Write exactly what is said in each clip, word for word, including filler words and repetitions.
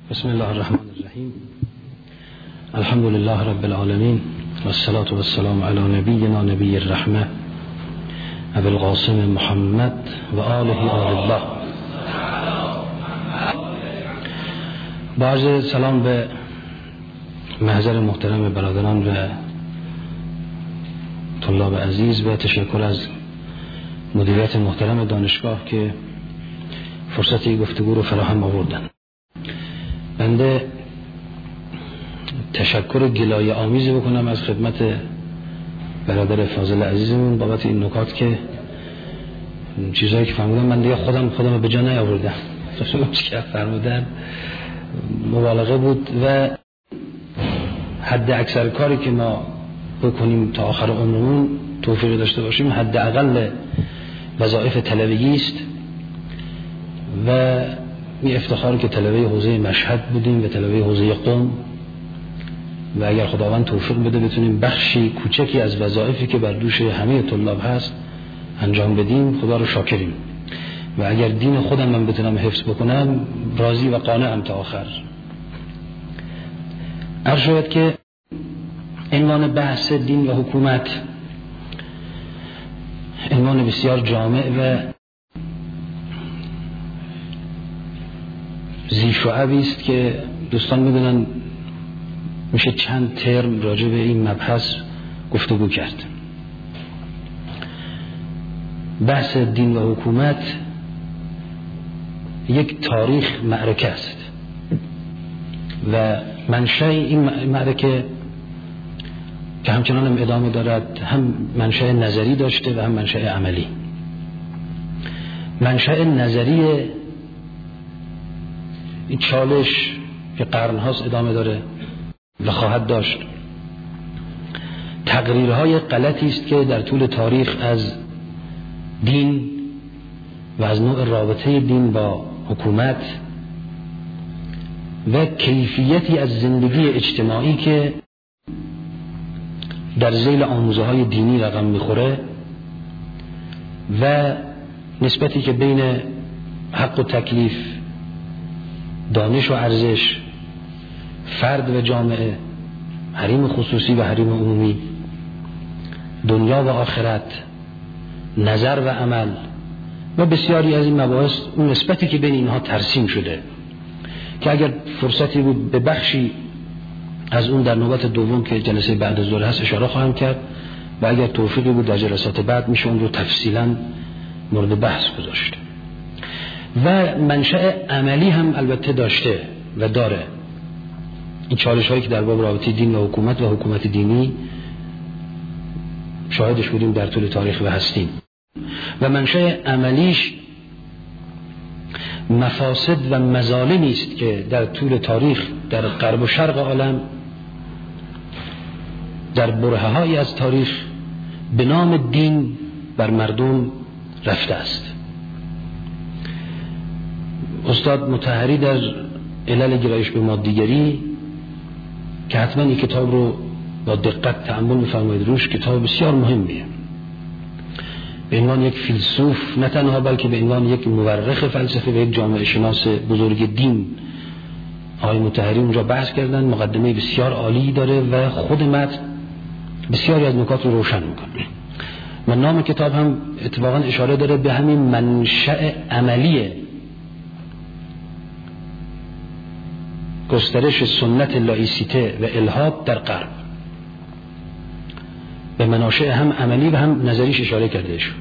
بسم الله الرحمن الرحیم. الحمد لله رب العالمین و الصلاة و السلام علی نبینا نبی الرحمه ابو القاسم محمد و آله آل الله. با عرض سلام به محضر محترم برادران و طلاب عزیز و تشکر از مدیریت محترم دانشگاه که فرصتی گفتگو رو فراهم آوردن. بنده تشکر گلایه آمیزی بکنم از خدمت برادر فاضل عزیزمون بابت این نکات که چیزایی که فرمودن من دیگه خودم خودم به جا نیاوردم. اون چیزی که فرمودن مبالغه بود و حد اکثر کاری که ما بکنیم تا آخر عمرمون توفیق داشته باشیم حد اقل وظایف طلبگی است و می افتخار که طلبه حوزه مشهد بودیم و طلبه حوزه قم و اگر خداوند توفیق بده بتونیم بخشی کوچکی از وظایفی که بر دوش همه طلاب هست انجام بدیم خدا رو شاکریم و اگر دین خودم من بتونم حفظ بکنم راضی و قانعم تا آخر. عرض شد که عنوان بحث دین و حکومت عنوان بسیار جامع و ذی شعبی است که دوستان میدونن میشه چند ترم راجع به این مبحث گفتگو کرد. بحث دین و حکومت یک تاریخ معرکه است و منشأ این معرکه که همچنان هم ادامه دارد هم منشأ نظری داشته و هم منشأ عملی. منشأ نظری این چالش که قرن‌هاست ادامه داره و خواهد داشت تقریرهای غلطی است که در طول تاریخ از دین و از نوع رابطه دین با حکومت و کیفیتی از زندگی اجتماعی که در ذیل آموزه‌های دینی رقم میخوره و نسبتی که بین حق و تکلیف، دانش و ارزش، فرد و جامعه، حریم خصوصی و حریم عمومی، دنیا و آخرت، نظر و عمل و بسیاری از این مباحث اون نسبتی که بین اینها ترسیم شده که اگر فرصتی بود به بخشی از اون در نوبت دوم که جلسه بعد از ظهر هست اشاره خواهم کرد و اگر توفیقی بود در جلسات بعد میشه اون رو تفصیلا مورد بحث گذاشت. و منشأ عملی هم البته داشته و داره. این چالش هایی که در باب رابطه دین و حکومت و حکومت دینی شاهدش بودیم در طول تاریخ و هستیم. و منشأ عملیش مفاسد و مظالمی است که در طول تاریخ در غرب و شرق عالم در برهه‌هایی از تاریخ به نام دین بر مردم رفته است. استاد مطهری در علل گرایش به مادیگری که حتما این کتاب رو با دقت تأمل می‌فرمایید روش، کتاب بسیار مهمیه، به عنوان یک فیلسوف نه تنها بلکه به عنوان یک مورخ فلسفه و یک جامعه شناس بزرگ دین آقای مطهری اونجا بحث کردن. مقدمه بسیار عالی داره و خود متن بسیاری از نکات رو روشن میکنه و نام کتاب هم اتفاقا اشاره داره به همین منشأ عملی گسترش سنت لایسیته و الحاد در غرب. به مناشأ هم عملی و هم نظریش اشاره کرده شد.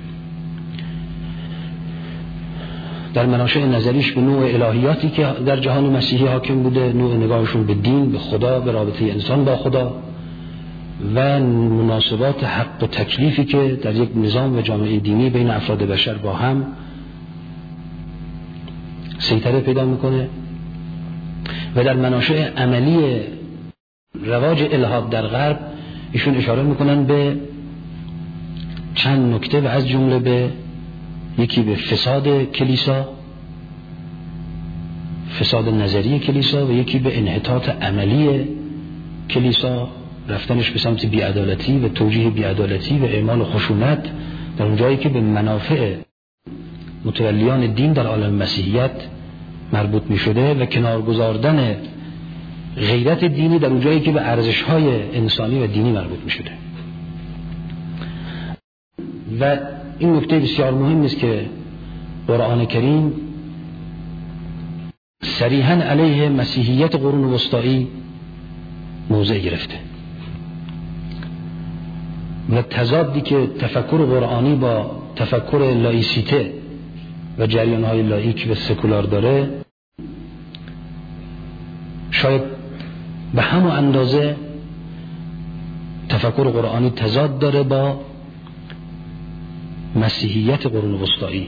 در مناشأ نظریش به نوع الهیاتی که در جهان مسیحی حاکم بوده، نوع نگاهشون به دین، به خدا، به رابطه انسان با خدا و مناسبات حق و تکلیفی که در یک نظام و جامعه دینی بین افراد بشر با هم سیطره پیدا میکنه. و در مناشأ عملی رواج الحاد در غرب ایشون اشاره میکنن به چند نکته و از جمله به یکی به فساد کلیسا، فساد نظری کلیسا و یکی به انحطاط عملی کلیسا، رفتنش به سمت بی‌عدالتی و توجیه بی‌عدالتی و اعمال خشونت در اون جایی که به منافع متولیان دین در عالم مسیحیت مربوط می شده و کنار گذاردن غیرت دینی در اون جایی که به ارزش‌های انسانی و دینی مربوط می شده. و این نکته بسیار مهم است که قرآن کریم صریحاً علیه مسیحیت قرون وسطایی موضع گرفته و تضادی که تفکر قرآنی با تفکر لایسیته و جریان‌های لاییک و سکولار داره شاید به همون اندازه تفکر قرآنی تضاد داره با مسیحیت قرون وسطایی،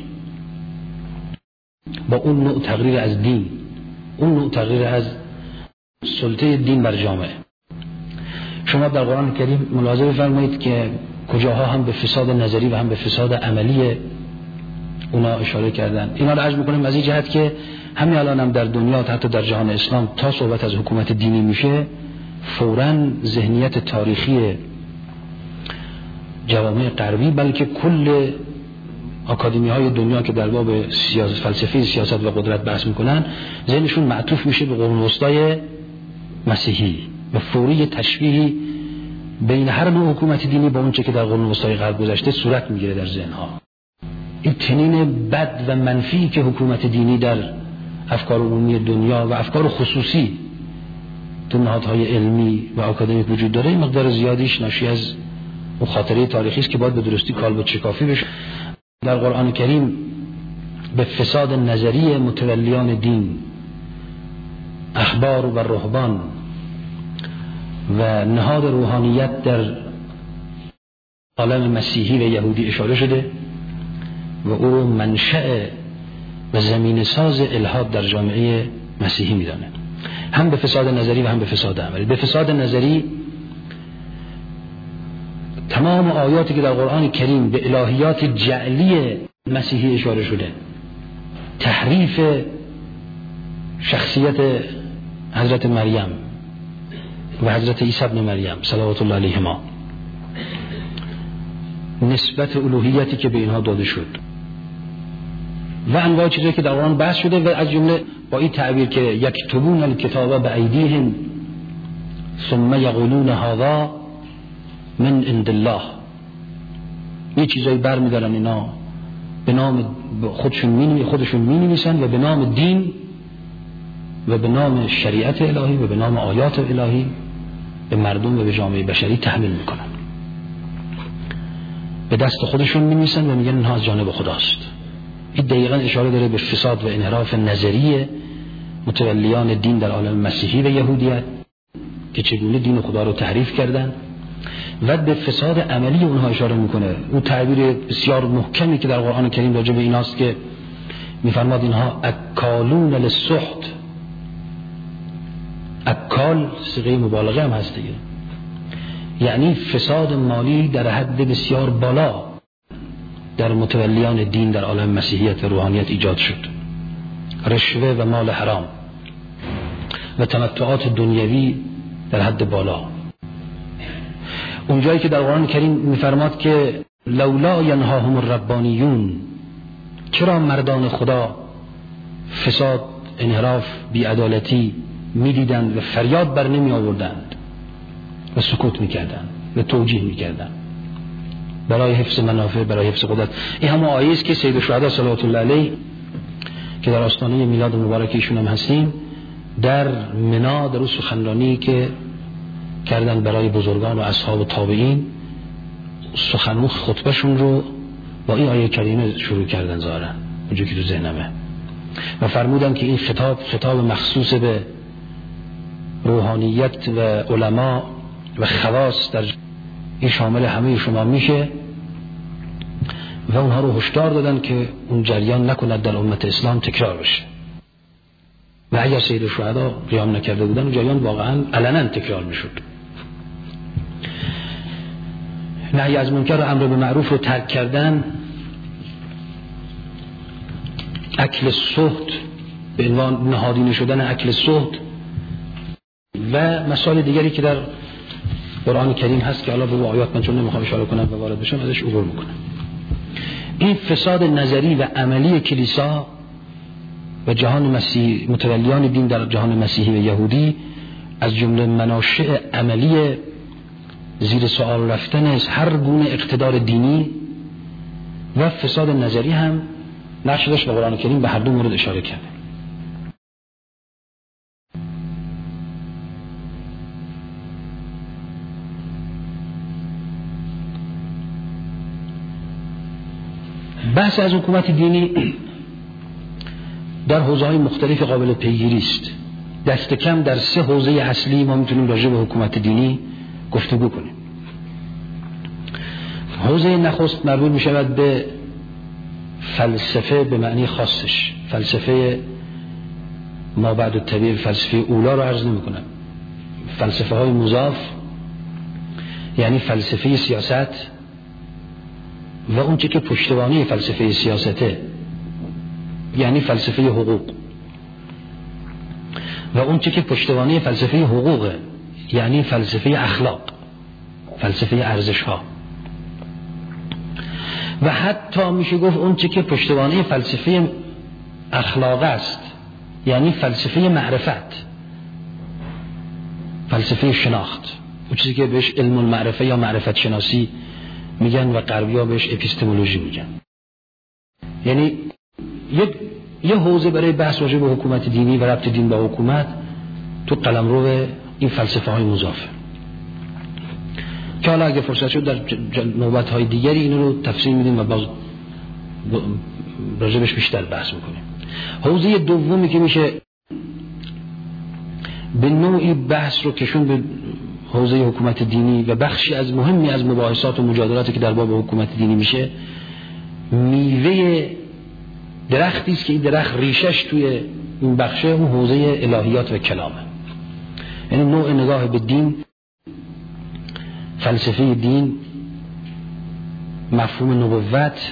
با اون نوع تغییر از دین، اون نوع تغییر از سلطه دین بر جامعه. شما در قرآن کریم ملاحظه بفرمایید که کجاها هم به فساد نظری و هم به فساد عملی اونا اشاره کردن. اینا رو عرض میکنم از این جهت که همین الان هم در دنیا حتی در جهان اسلام تا صحبت از حکومت دینی میشه فوراً ذهنیت تاریخی جوامع غربی بلکه کل آکادمی های دنیا که در باب سیاست، فلسفه سیاست و قدرت بحث میکنن ذهنشون معطوف میشه به قرون وسطای مسیحی و فوری تشبیهی بین هر نوع حکومت دینی با اون چه که در قرون وسطای غرب گذشته صورت میگیره در ذهنها. این تنین بد و منفی که حکومت دینی در افکار عمومی دنیا و افکار خصوصی تو نهادهای علمی و آکادمیک وجود داره مقدار زیادیش ناشی از اون خاطره تاریخی است که باید به درستی کالبد شکافی بشه. در قرآن کریم به فساد نظری متولیان دین، احبار و رهبان و نهاد روحانیت در عالم مسیحی و یهودی اشاره شده و او رو منشأ و زمین ساز الحاد در جامعه مسیحی میدانه، هم به فساد نظری و هم به فساد عملی. به فساد نظری تمام آیاتی که در قرآن کریم به الهیات جعلی مسیحی اشاره شده، تحریف شخصیت حضرت مریم و حضرت عیسی ابن مریم صلوات الله علیهما، نسبت الوهیتی که به اینها داده شد و انواع چیزایی که در قرآن بحث شده و از جمله با این تعبیر که یکتبون الکتاب بایدیهم ثم یقولون هذا من عند الله، یه چیزایی برمی‌دارن اینا به نام خودشون می خودشون می‌نویسن و به نام دین و به نام شریعت الهی و به نام آیات الهی به مردم و به جامعه بشری تحمیل میکنن، به دست خودشون می‌نویسن و میگن اینها از جانب خداست. این دقیقاً اشاره داره به فساد و انحراف نظری متولیان دین در عالم مسیحی و یهودیت که چگونه دین خدا رو تحریف کردن و به فساد عملی اونها اشاره میکنه. اون تعبیر بسیار محکمی که در قرآن کریم راجع به ایناست که میفرماد اینها اکالون للسحت، اکال صیغه مبالغه هم هست دیگه، یعنی فساد مالی در حد بسیار بالا در متولیان دین در عالم مسیحیت و روحانیت ایجاد شد، رشوه و مال حرام و تمتعات دنیوی در حد بالا. اونجایی که در قرآن کریم میفرماد که لولا ینهاهم الربانیون، چرا مردان خدا فساد، انحراف، بی‌عدالتی میدیدند و فریاد بر نمی آوردند و سکوت میکردند و توجیه میکردند برای حفظ منافع، برای حفظ قدرت. این همون آیه است که سید الشهدا صلوات الله علیه که در آستانه میلاد مبارک ایشون هم هستیم در منا در اون سخنرانی که کردن برای بزرگان و اصحاب و تابعین، سخنمون خطبهشون رو با این آیه کریمه شروع کردن ظاهرا اونجا که تو ذهنمه و فرمودن که این خطاب خطاب مخصوص به روحانیت و علما و خواص در این شامل همه شما میشه و اونها رو هشدار دادن که اون جریان نکند در امت اسلام تکرار بشه و اگر سید الشهدا قیام نکرده بودن اون جریان واقعا علنا تکرار میشد. نهی از منکر و امر به معروف رو ترک کردن، اکل سحت به عنوان نهادینه شدن اکل سحت و مسائل دیگری که در قرآن کریم هست که حالا به آیات من چون نمیخوام اشاره کنم و وارد بشم ازش عبور میکنم. این فساد نظری و عملی کلیسا و جهان مسیح متولیان دین در جهان مسیحی و یهودی از جمله مناشئ عملی زیر سوال رفتن از هر گونه اقتدار دینی و فساد نظری هم نقش داشت و قرآن کریم به هر دو مورد اشاره کرده. بحث از حکومت دینی در حوزه‌های مختلف قابل پیگیری است. دست کم در سه حوزه اصلی ما میتونیم راجع به حکومت دینی گفتگو کنیم. حوزه نخست مربوط میشود به فلسفه به معنی خاصش، فلسفه ما بعد الطبیعه، فلسفه اولا رو عرض نمی کنم. فلسفه های مضاف یعنی فلسفه سیاست و اون چه که پشتوانه فلسفه سیاسته یعنی فلسفه حقوق و اون چه که پشتوانه فلسفه حقوق یعنی فلسفه اخلاق، فلسفه ارزش ها و حتی میشه گفت اون چه که پشتوانه فلسفه اخلاق است یعنی فلسفه معرفت، فلسفه شناخت، اون چیزی که بهش علم المعرفه یا معرفت شناسی میگن و غربی‌ها بهش اپیستمولوژی میگن. یعنی یک یه حوزه برای بحث راجع به حکومت دینی و ربط دین با حکومت تو قلمرو این فلسفه های مضافه که حالا اگه فرصت شد در نوبت های دیگری اینو رو تفصیل میدیم و باز راجبش بیشتر بحث میکنیم. حوزه دومی که میشه به نوعی بحث رو کشون به حوزه حکومت دینی و بخشی از مهمی از مباحثات و مجادلاتی که در باب حکومت دینی میشه، میوه درختی است که این درخت ریشش توی این بخشه اون حوزه الهیات و کلامه. یعنی نوع نگاه به دین، فلسفه دین، مفهوم نبوت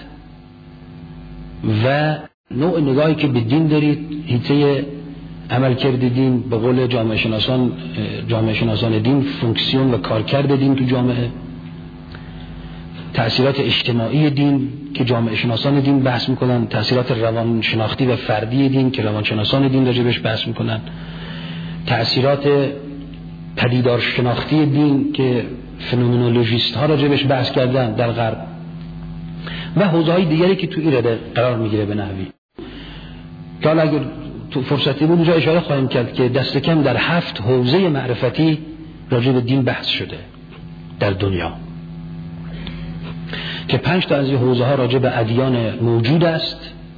و نوع نگاهی که به دین دارید، حیطه عمل کرده دین، به قول جامعه شناسان جامعه شناسان دین فونکسیون و کارکرد دین تو جامعه، تأثیرات اجتماعی دین که جامعه شناسان دین بحث میکنن، تأثیرات روانشناختی و فردی دین که روانشناسان دین راجبش بحث میکنن، تأثیرات پدیدار شناختی دین که فنومنولوژیست ها راجبش بحث کردن در غرب و حوزه‌های دیگری که تو ایران قرار میگیره به نحوی که حالا اگر تو فرصتی بود اونجا اشاره خواهیم کرد که دست کم در هفت حوزه معرفتی راجع به دین بحث شده در دنیا که پنج تا از این حوزه ها راجع به ادیان موجود است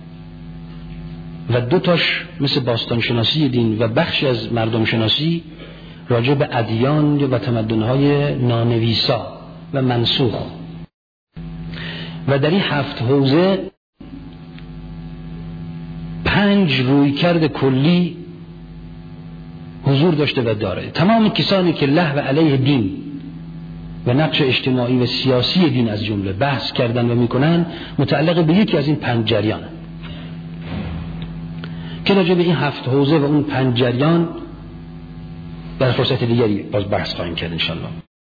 و دو تاش مثل باستان شناسی دین و بخشی از مردم شناسی راجع به ادیان و تمدن‌های نانویسا و منسوخ و در این هفت حوزه پنج رویکرد کلی حضور داشته و داره. تمام کسانی که له و علیه دین و نقش اجتماعی و سیاسی دین از جمله بحث کردن و میکنن متعلق به یکی از این پنج جریان که راجع به این هفت حوزه و اون پنج جریان در فرصت دیگری باز بحث خواهیم کرد انشالله.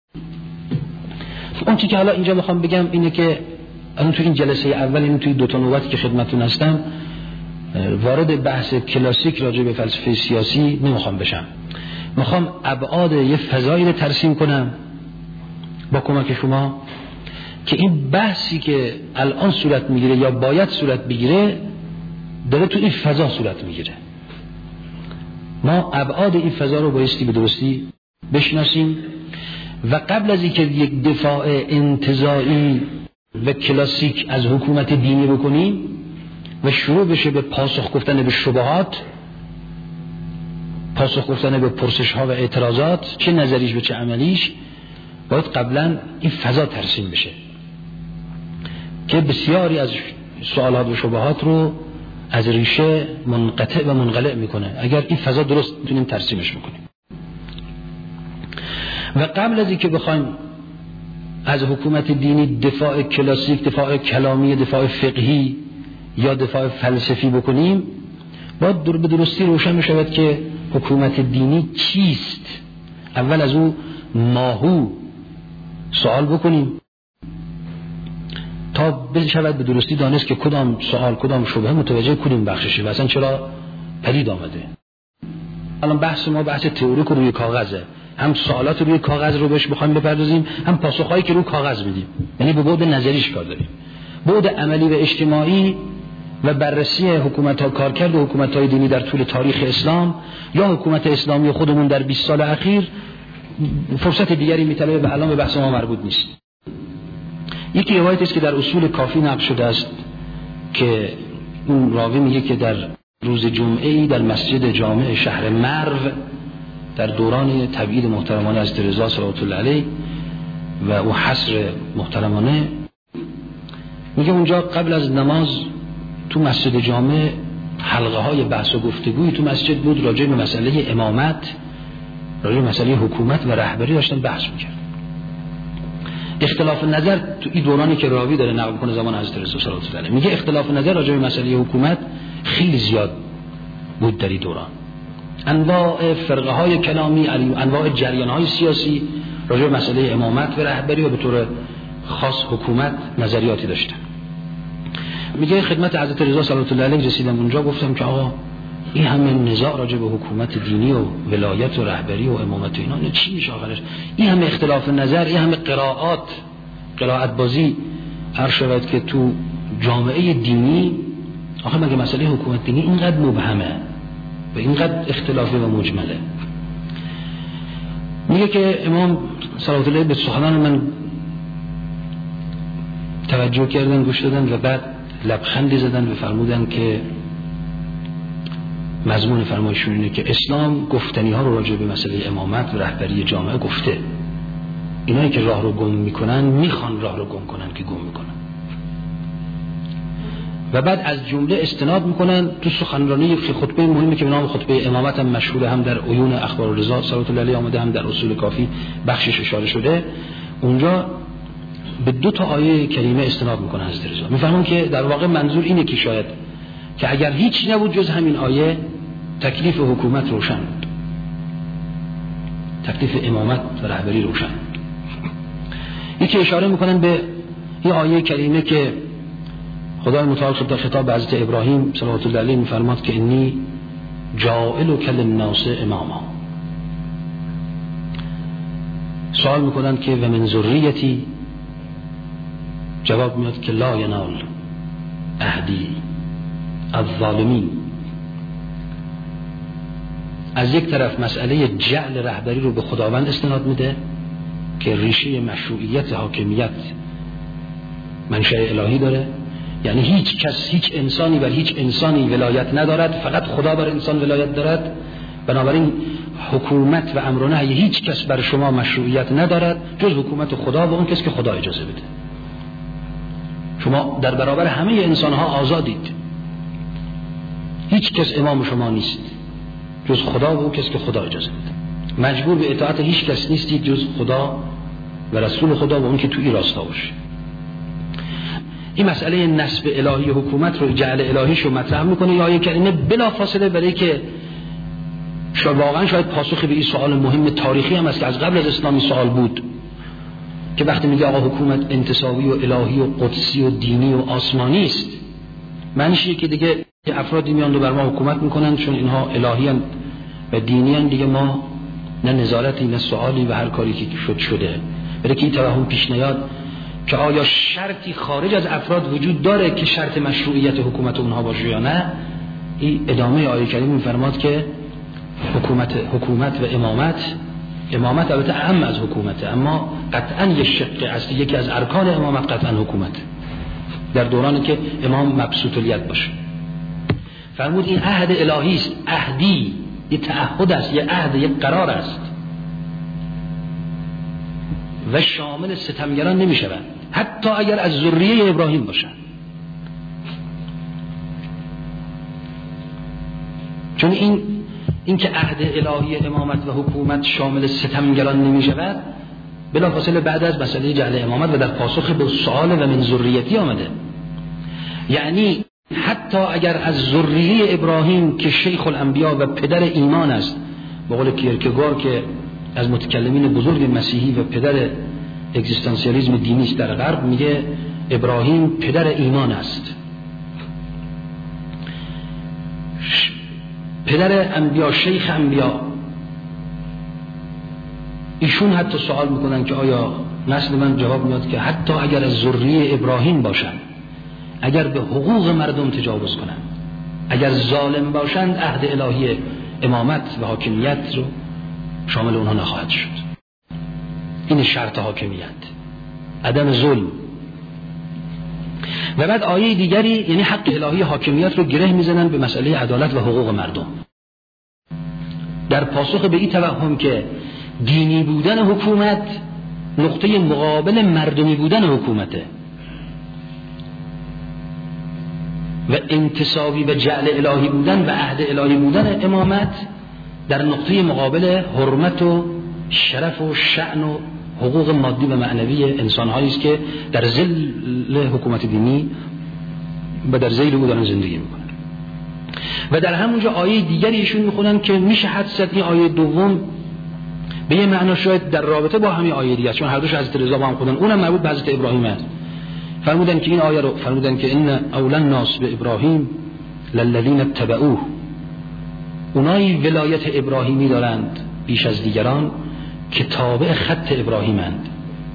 اون چی که حالا اینجا میخوام بگم اینه که الان تو این جلسه اول، این توی دو تا نوبتی که خدمتتون هستم، وارد بحث کلاسیک راجع به فلسفه سیاسی نمیخوام بشم. میخوام ابعاد یه فضایی رو ترسیم کنم با کمک شما که این بحثی که الان صورت میگیره یا باید صورت بگیره داره تو این فضا صورت میگیره. ما ابعاد این فضا رو بایستی به درستی بشناسیم و قبل از اینکه یک دفاع انتزاعی و کلاسیک از حکومت دینی بکنیم و شروع بشه به پاسخ گفتن به شبهات، پاسخ گفتن به پرسش ها و اعتراضات، چه نظریش و چه عملیش، باید قبلا این فضا ترسیم بشه که بسیاری از سوالات و شبهات رو از ریشه منقطع و منقلع میکنه اگر این فضا درست میتونیم ترسیمش بکنیم. و قبل از اینکه بخوایم از حکومت دینی دفاع کلاسیک، دفاع کلامی، دفاع فقهی یا دفاع فلسفی بکنیم، باید در به درستی روشن بشود که حکومت دینی چیست. اول از او ماهو سوال بکنیم تا بشود به درستی دانست که کدام سوال، کدام شبهه متوجه کدوم بخششه و اصلا چرا پدید آمده. الان بحث ما بحث تئوریک روی کاغذه، هم سوالات روی کاغذ رو بهش بخوایم بپردازیم، هم پاسخهایی که روی کاغذ میدیم، یعنی به بعد نظریش کار داریم. بعد عملی و اجتماعی و بررسی حکومت‌ها، کارکرد حکومت‌های دینی در طول تاریخ اسلام یا حکومت اسلامی خودمون در بیست سال اخیر فرصت دیگری میطلبه و الان به بحث ما مربوط نیست. یکی روایتی است که در اصول کافی نقل شده است که اون راوی میگه که در روز جمعه‌ای در مسجد جامع شهر مرو در دوران تبعید محترمانه از رضا صلوات الله علیه و او حصر محترمانه، میگه اونجا قبل از نماز تو مسجد جامع حلقه های بحث و گفتگوی تو مسجد بود راجع به مسئله امامت، راجع به مسئله حکومت و رهبری داشتن بحث میکرد. اختلاف نظر تو این دورانی که راوی داره نقل کنه زمان حضرت رضا صلوات الله علیه، میگه اختلاف نظر راجع به مسئله حکومت خیلی زیاد بود در این دوران. انواع فرقه های کلامی، انواع جریان های سیاسی راجع به مسئله امامت و رهبری و به طور خاص حکومت نظریاتی داشتن. میگه خدمت حضرت رضا صلوات الله علیه رسیدم اونجا، گفتم که آقا این همه نزاع راجع به حکومت دینی و ولایت و رهبری و امامت و اینا نه چی میشه آخرش؟ این همه اختلاف نظر، این همه قرائات، قرائت بازی هر شود که تو جامعه دینی، آخه مگه مسئله حکومت دینی اینقدر مبهمه و اینقدر اختلافی و مجمله؟ میگه که امام صلوات الله به سخنان من توجه کردن، گوش دادن و بعد لبخندی زدن و فرمودن که مضمون فرمایششون اینه که اسلام گفتنی ها رو راجع به مسئله امامت و رهبری جامعه گفته. اینایی که راه رو گم میکنن میخوان راه رو گم کنن که گم میکنن. و بعد از جمله استناد میکنن تو سخنرانی خطبه مهمی که به نام خطبه امامت هم مشهوره، هم در عیون اخبار رضا صلوات الله علیه آمده، هم در اصول کافی بخشش اشاره شده. اونجا به دو تا آیه کریمه استناد میکنه حضرت رضا، میفهمون که در واقع منظور اینه که شاید که اگر هیچ نبود جز همین آیه تکلیف حکومت روشن بود، تکلیف امامت و رهبری روشن بود. یکی اشاره میکنن به این آیه کریمه که خدای متعال در خطاب به حضرت ابراهیم صلوات الله علیه میفرماد که انی جاعلک للناس اماما. سوال میکنن که و من ذریتی، جواب میاد که لا ینال عهدی الظالمین. از یک طرف مسئله جعل رهبری رو به خداوند استناد میده که ریشه مشروعیت حاکمیت منشأ الهی داره، یعنی هیچ کس، هیچ انسانی بر هیچ انسانی ولایت ندارد، فقط خدا بر انسان ولایت دارد. بنابراین حکومت و امر و نهی هیچ کس بر شما مشروعیت ندارد جز حکومت خدا و اون کس که خدا اجازه بده. شما در برابر همه انسان ها آزادید، هیچ کس امام شما نیست جز خدا و اون کس که خدا اجازه بده. مجبور به اطاعت هیچ کس نیستید جز خدا و رسول خدا و اون که توی راستا باشه. این مسئله نسب الهی حکومت رو، جعل الهیش رو مطرح میکنه یا آیه کریمه بلا فاصله، برای که شاید واقعا شاید پاسخ به این سوال مهم تاریخی هم است که از قبل از اسلامی سوال بود که وقتی میگه آقا حکومت انتصابی و الهی و قدسی و دینی و آسمانی است، معنیش اینه که دیگه افرادی میان و بر ما حکومت میکنن چون اینها الهی هستند و دینی هستند، دیگه ما نه نظارتی نه سوالی و هر کاری که شد شده. برای که این توهم پیش نیاد که آیا شرطی خارج از افراد وجود داره که شرط مشروعیت حکومت اونها باشه یا نه. این ادامه آیه کریم میفرماد که حکومت حکومت و امامت، امامت البته اهم از حکومته، اما قطعا یک شق اصلی، یکی از ارکان امامت قطعا حکومت در دورانی که امام مبسوط الید باشه. فرمود این عهد الهی است، عهدی، یه تعهد است، یه عهد، یه قرار است و شامل ستمگران نمی شود حتی اگر از ذریه ابراهیم باشن. چون این این که عهد الهی امامت و حکومت شامل ستمگران نمی شود بلافاصله بعد از مسئله جعل امامت و در پاسخ به سؤال و من ذریتی آمده. یعنی حتی اگر از ذریه ابراهیم که شیخ الانبیا و پدر ایمان است، به قول کیرکگار که از متکلمین بزرگ مسیحی و پدر اگزیستانسیالیسم دینی است در غرب، میگه ابراهیم پدر ایمان است. پدر انبیا، شیخ انبیا، ایشون حتی سوال میکنن که آیا نسل من جواب میاد که حتی اگر از ذریه ابراهیم باشن، اگر به حقوق مردم تجاوز کنن، اگر ظالم باشند، عهد الهی امامت و حاکمیت رو شامل اونها نخواهد شد. این شرط حاکمیت، عدم ظلم. و بعد آیه دیگری یعنی حق الهی حاکمیت رو گره میزنن به مسئله عدالت و حقوق مردم، در پاسخ به این توهم که دینی بودن حکومت نقطه مقابل مردمی بودن حکومته و انتصابی به جعل الهی بودن و عهد الهی بودن امامت در نقطه مقابل حرمت و شرف و شأن و حقوق مادی و معنوی انسان‌هایی است که در ظل حکومت دینی و در ذیل او دارن زندگی میکنن. و در همونجا آیه دیگری ایشون میخونن که میشه حدس زد این آیه دوم به یه معنا شاید در رابطه با همین آیه دیگه، چون هر دوش حضرت رضا با هم خودن، اونم مربوط به حضرت ابراهیم است. فرمودن که این آیه رو فرمودن که ان اولا الناس به ابراهیم للذین اتبعوه، اونایی ولایت ابراهیمی دارند بیش از دیگران که تابع خط ابراهیمند،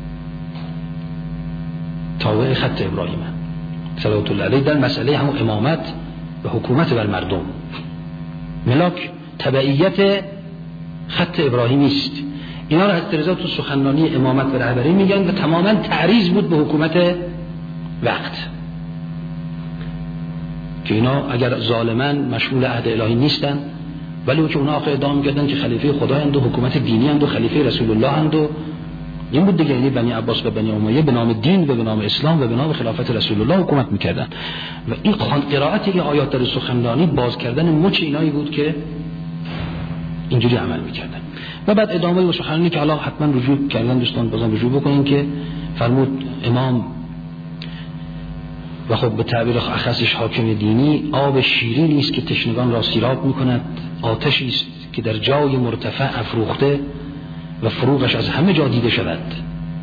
تابع خط ابراهیمند صلوات الله علیه در مسئله همون امامت و حکومت بر مردم. ملاک تبعیت خط ابراهیمی است. اینا رو حضرت رضا تو سخنرانی امامت و رهبری میگن و تماما تعریض بود به حکومت وقت که اینا اگر ظالمن مشمول عهد الهی نیستن، ولی که اونا آخر ادعا می‌کردن که خلیفه خدایند و حکومت دینی اند و خلیفه رسول الله اند و این بود دیگه. یعنی بنی عباس و بنی امیه به نام دین و به نام اسلام و به نام خلافت رسول الله حکومت می‌کردن و این قرائت این آیات در سخنرانی باز کردن مچ اینایی بود که اینجوری عمل می‌کردن. و بعد ادامه سخنرانی که حالا حتما رجوع کردن دوستان بازم رجوع بکنین که فرمود امام و خب به تعبیر اخصش حاکم دینی آب شیرینی است که تشنگان را سیراب می‌کند، آتشی است که در جای مرتفع افروخته و فروغش از همه جا دیده شود،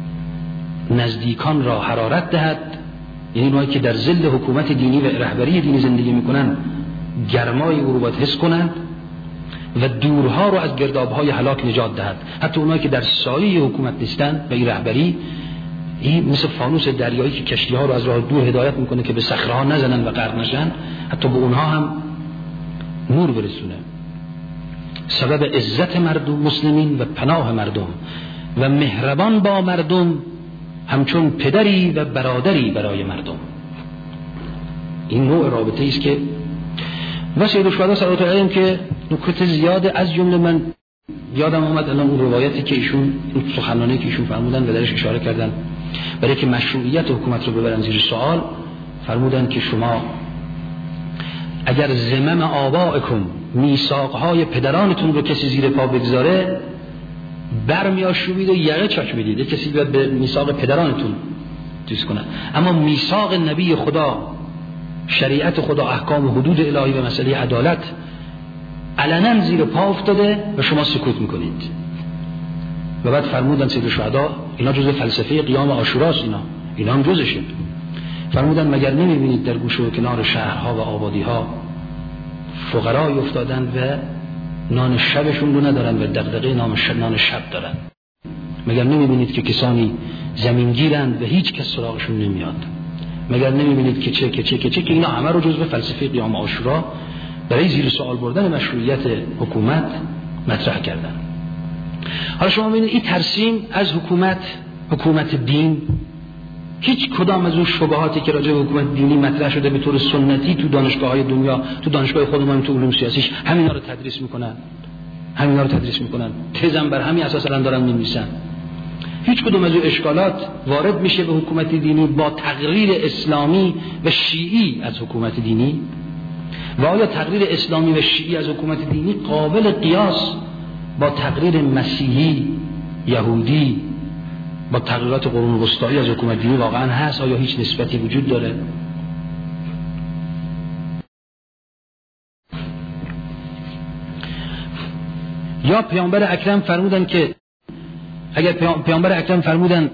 نزدیکان را حرارت دهد، یعنی اونایی که در ظل حکومت دینی و رهبری دینی زندگی می‌کنند گرمای او رو باید حس کنند و دورها رو از گرداب‌های هلاک نجات دهد. حتی اونایی که در سایه حکومت نیستن و این رهبری، این مثل فانوس دریایی که کشتی‌ها رو از راه دور هدایت میکنه که به صخره‌ها نزنن و غرق نشن، حتی به اونها هم نور برسونه. سبب عزت مردم مسلمین و پناه مردم و مهربان با مردم همچون پدری و برادری برای مردم. این نوع رابطه است که و سید الشهدا صلوات الله علیهم که نکات زیاد از جمله من یادم اومد الان اون روایتی که ایشون سخنرانی که ایشون فرمودن و درش اشاره کردن برای که مشروعیت حکومت رو ببرن زیر سوال، فرمودن که شما اگر ذمم آبائکم، میثاقهای پدرانتون رو کسی زیر پا بگذاره برمیاشوبید و یقه چاک میدید، کسی باید به میثاق پدرانتون چیز کنه. اما میثاق نبی خدا، شریعت خدا، احکام و حدود الهی و مسئله عدالت علنا زیر پا افتاده و شما سکوت میکنید. و بعد فرمودن سید الشهدا اینا جزء فلسفه قیام عاشوراست، اینا اینا هم جزشه. فرمودن مگر نمیبینید در گوشه و کنار شهرها و آبادیها فقرای افتادن و نان شبشون رو ندارن و دغدغه نان شب دارن؟ مگر نمیبینید که کسانی زمینگیرند و هیچ کس سراغشون نمیاد؟ مگر نمیبینید که چه که چه که چه که اینا همه رو جزء فلسفه قیام عاشورا برای زیر سوال بردن مشروعیت حکومت مطرح کردن. حالا شما ببینید این ترسیم از حکومت، حکومت دین، هیچ کدام از اون شبهاتی که راجع به حکومت دینی مطرح شده به طور سنتی تو دانشگاه‌های دنیا، تو دانشگاه خودمون، تو علوم سیاسیش همینا رو تدریس میکنن، همینا رو تدریس میکنن، تزم بر همین اساس الان دارن می‌نویسن. هیچ کدوم از اون اشکالات وارد میشه به حکومت دینی با تقریر اسلامی و شیعی از حکومت دینی؟ و آیا تقریر اسلامی و شیعی از حکومت دینی قابل قیاس با تقریر مسیحی، یهودی، با تقریرات قرون وسطایی از حکومت دینی واقعا هست؟ آیا هیچ نسبتی وجود داره؟ یا پیامبر اکرم فرمودن که اگر پیامبر اکرم فرمودن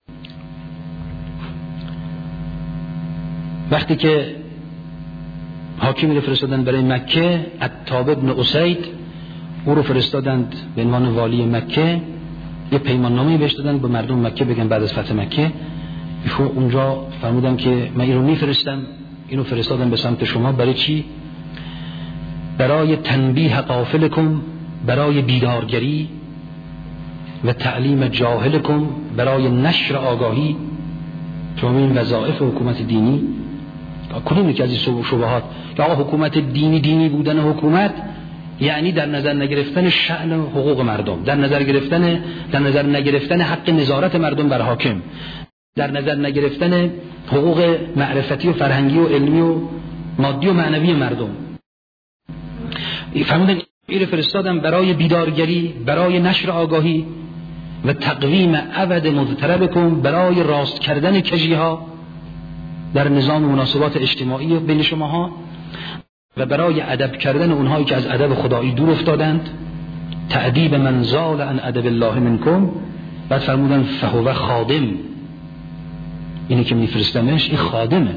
وقتی که حاکمی رو فرستادن برای مکه، عتاب ابن اسید، او رو فرستادند به عنوان والی مکه. یه پیمان نامه‌ای بهش دادن به مردم مکه بگن بعد از فتح مکه. ایشون اونجا فرمودن که من اینو میفرستم، اینو فرستادم به سمت شما. برای چی؟ برای تنبیه غافلکم، برای بیدارگری و تعلیم جاهلکم، برای نشر آگاهی. شما این وظایف حکومت دینی کدومی که از این شبهات که آقا حکومت دینی دینی بودن حکومت یعنی در نظر نگرفتن شأن حقوق مردم، در نظر گرفتن در نظر نگرفتن حق نظارت مردم بر حاکم، در نظر نگرفتن حقوق معرفتی و فرهنگی و علمی و مادی و معنوی مردم. فرمودن این فرستادم برای بیدارگری، برای نشر آگاهی و تقویم عبد مضطربکم، برای راست کردن کجیها در نظام مناسبات اجتماعی بین شماها و برای ادب کردن اونهایی که از ادب خدایی دور افتادند، تعدیب من زال عن ادب الله منکم. بعد فرمودن فهو خادم، اینی که میفرستمش این خادمه.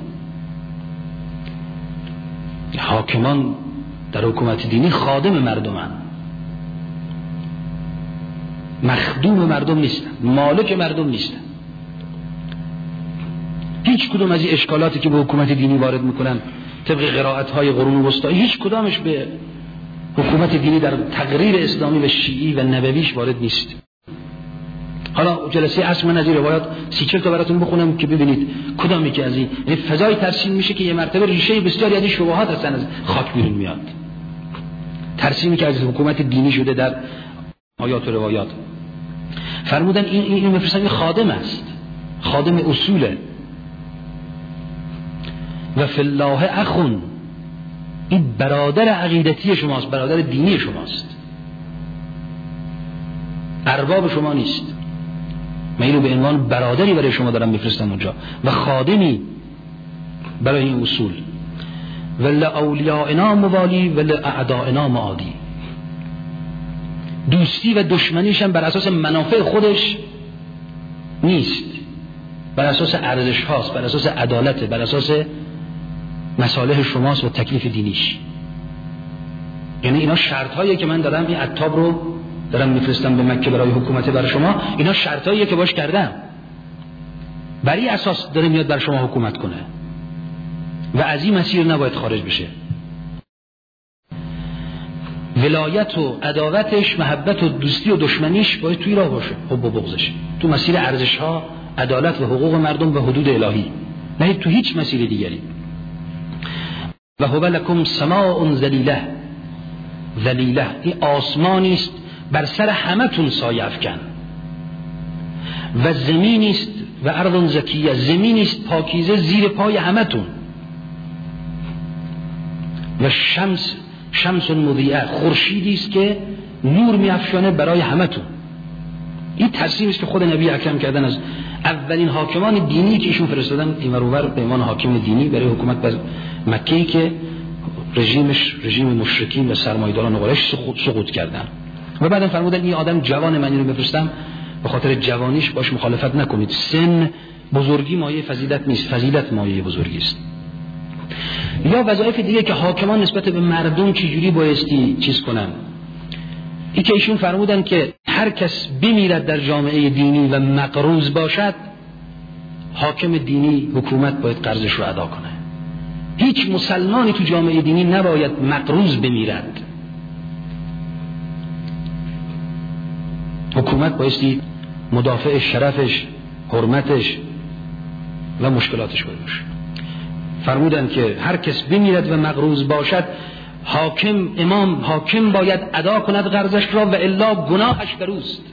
حاکمان در حکومت دینی خادم مردمن، مخدوم مردم نیستن، مالک مردم نیستن. هیچ کدوم از این اشکالاتی که به حکومت دینی وارد میکنن طبق قرائت‌های قرون وسطا، هیچ کدامش به حکومت دینی در تقریر اسلامی و شیعی و نبویش وارد نیست. حالا جلسه عصر من از این روایات سی چل تا براتون بخونم که ببینید کدامی که از این، یعنی فضای ترسیم میشه که یه مرتبه ریشه بسیاری از این شبهات هستن از خاک بیرون میاد. ترسیمی که از حکومت دینی شده در آیات و روایات. فرمودن این این میفرستن خادم است، خادم اصوله. و فی الله اخون، این برادر عقیدتی شماست، برادر دینی شماست، ارباب شما نیست. من اینو به عنوان برادری برای شما دارم میفرستم اونجا و خادمی برای این اصول. ول اولیاءنا موالی ول اعدائنا معادی. دوستی و دشمنیش هم بر اساس منافع خودش نیست، بر اساس ارزش هاست، بر اساس عدالت، بر اساس مصالح شماست و تکلیف دینیش. یعنی اینا شرط هایی که من دارم این عتاب رو دارم میفرستم به مکه برای حکومت بر شما، اینا شرط هایی که باش کردم، بری اساس داره میاد بر شما حکومت کنه و از این مسیر نباید خارج بشه. ولایت و عداوتش، محبت و دوستی و دشمنیش باید توی راه باشه، حب و بغضش تو مسیر ارزش ها، عدالت و حقوق مردم و حدود الهی، نه تو هیچ مسیر دیگری. و هو لکم سماء ذلیله، ذلیله این آسمانی است بر سر همتون سایه افکن، و زمینی است و ارض زکیه، زمینی است پاکیزه زیر پای همتون، و شمس شمس مضیئه، خورشیدی است که نور میافشانه برای همتون. این ترسیم است که خود نبی اکرم کردن از اولین حاکمان دینی که ایشون فرستادن این ورور به عنوان حاکم دینی برای حکومت بر مکه‌ای که رژیمش رژیم مشرکین و سرمایه‌داران قریش سقوط کردن. و بعدم فرمودن این آدم جوان، من اینو بفرستم به خاطر جوانیش باش مخالفت نکنید. سن بزرگی مایه فضیلت نیست، فضیلت مایه بزرگی است. یا وظایف دیگه که حاکمان نسبت به مردم چجوری بایستی چیز کنن، این که ایشون فرمودن که هر کس بمیرد در جامعه دینی و مقروض باشد، حاکم دینی حکومت باید قرضش رو ادا کنه. هیچ مسلمانی تو جامعه دینی نباید مقروض بمیرد. حکومت بایستی مدافع شرفش، حرمتش و مشکلاتش باشه. فرمودن که هر کس بمیرد و مقروض باشد، حاکم امام حاکم باید ادا کند قرضش را، و الا گناهش بر اوست،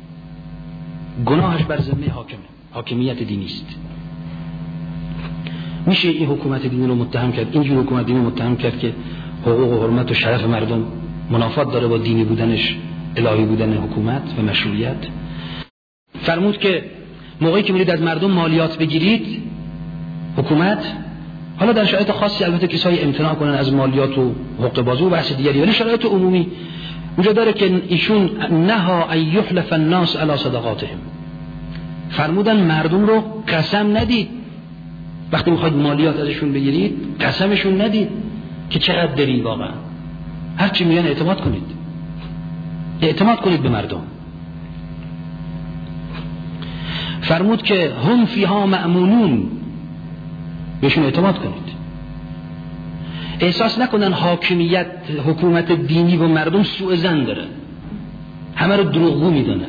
گناهش بر ذمه حاکمه، حاکمیت دینی است. میشه این حکومت دینی رو متهم کرد، اینجور حکومت دینی متهم کرد که حقوق و حرمت و شرف مردم منافات داره با دینی بودنش، الهی بودن حکومت و مشروعیت. فرمود که موقعی که میرید از مردم مالیات بگیرید، حکومت حالا در شرایط خاصی البته کسایی امتناع کنن از مالیات و حقوق بازو و بحث دیگری، ولی شرایط عمومی اونجا داره که ایشون نها ای یحلف الناس علی صدقاتهم. فرمودن مردم رو قسم ندید وقتی میخواید مالیات ازشون بگیرید، قسمشون ندید. که چقدر داری واقعا. هر چی میگن اعتماد کنید، اعتماد کنید به مردم. فرمود که هم فیها مأمونون، بهشون اعتماد کنید. احساس نکنن حاکمیت، حکومت دینی و مردم سوء ظن داره، همه رو دروغگو میدونن.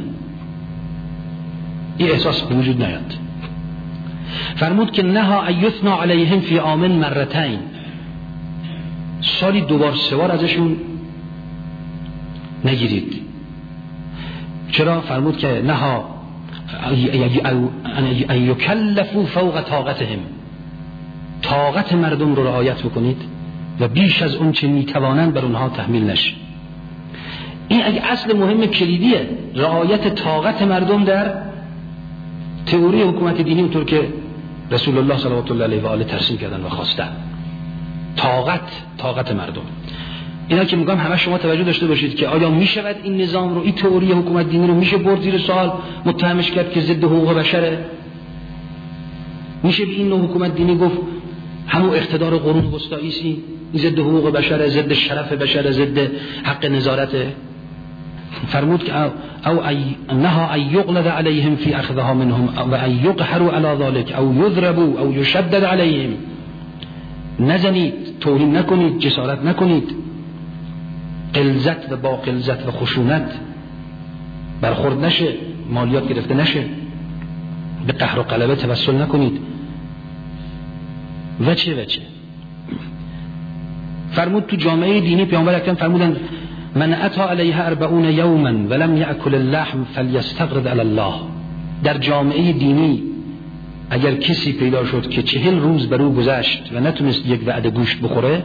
این احساس به وجود نیاد. فرمود که نها ایثنا علیهم فی عام مرتین، سالی دوبار سه بار ازشون نگیرید. چرا؟ فرمود که نها ان یکلفوا فوق طاقتهم، طاقت مردم رو رعایت بکنید و بیش از اون چه میتوانند بر اونها تحمیل نشه. این اگه اصل مهم کلیدیه، رعایت طاقت مردم در تئوری حکومت دینی اونطور که رسول الله صلوات الله علیه و آله ترسیم کردن و خواستن. طاقت طاقت مردم. اینا که میگم همه شما توجه داشته باشید که آیا میشود این نظام رو، این تئوری حکومت دینی رو میشه برد زیر سوال، متهمش کرد که ضد حقوق بشره؟ میشه به این نوع حکومت دینی گفت همون اقتدار قرون وسطایی است، این ضد حقوق بشره، ضد شرف بشره، ضد حق نظارته؟ فرمود که او ای نها ای یغلظ علیهم فی اخذها منهم و ای یقهروا علی ذلك او یضربوا او یشدد علیهم. نزنید، توهین نکنید، جسارت نکنید، غلظت و با غلظت و خشونت برخورد نشه، مالیات گرفته نشه، به قهر و غلبه توسل نکنید. و چه و چه فرمود تو جامعه دینی پیامبر اکرم فرمودن من اتی علیها اربعون یوما ولم یأکل اللحم فلیستغرد علی الله. در جامعه دینی اگر کسی پیدا شد که چهل روز بر او گذشت و نتونست یک وعده گوشت بخوره،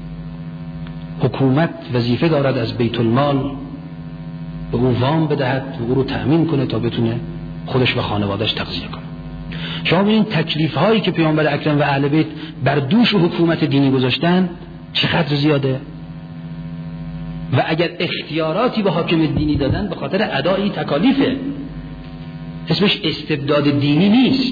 حکومت وظیفه دارد از بیت المال به او وام بدهد و او رو تأمین کنه تا بتونه خودش و خانوادهش تغذیه کنه. شما ببینید تکلیف هایی که پیامبر اکرم و اهل بیت بر دوش حکومت دینی گذاشتن چقدر زیاده، و اگر اختیاراتی به حاکم دینی دادن به خاطر ادای تکالیفه. اسمش استبداد دینی نیست،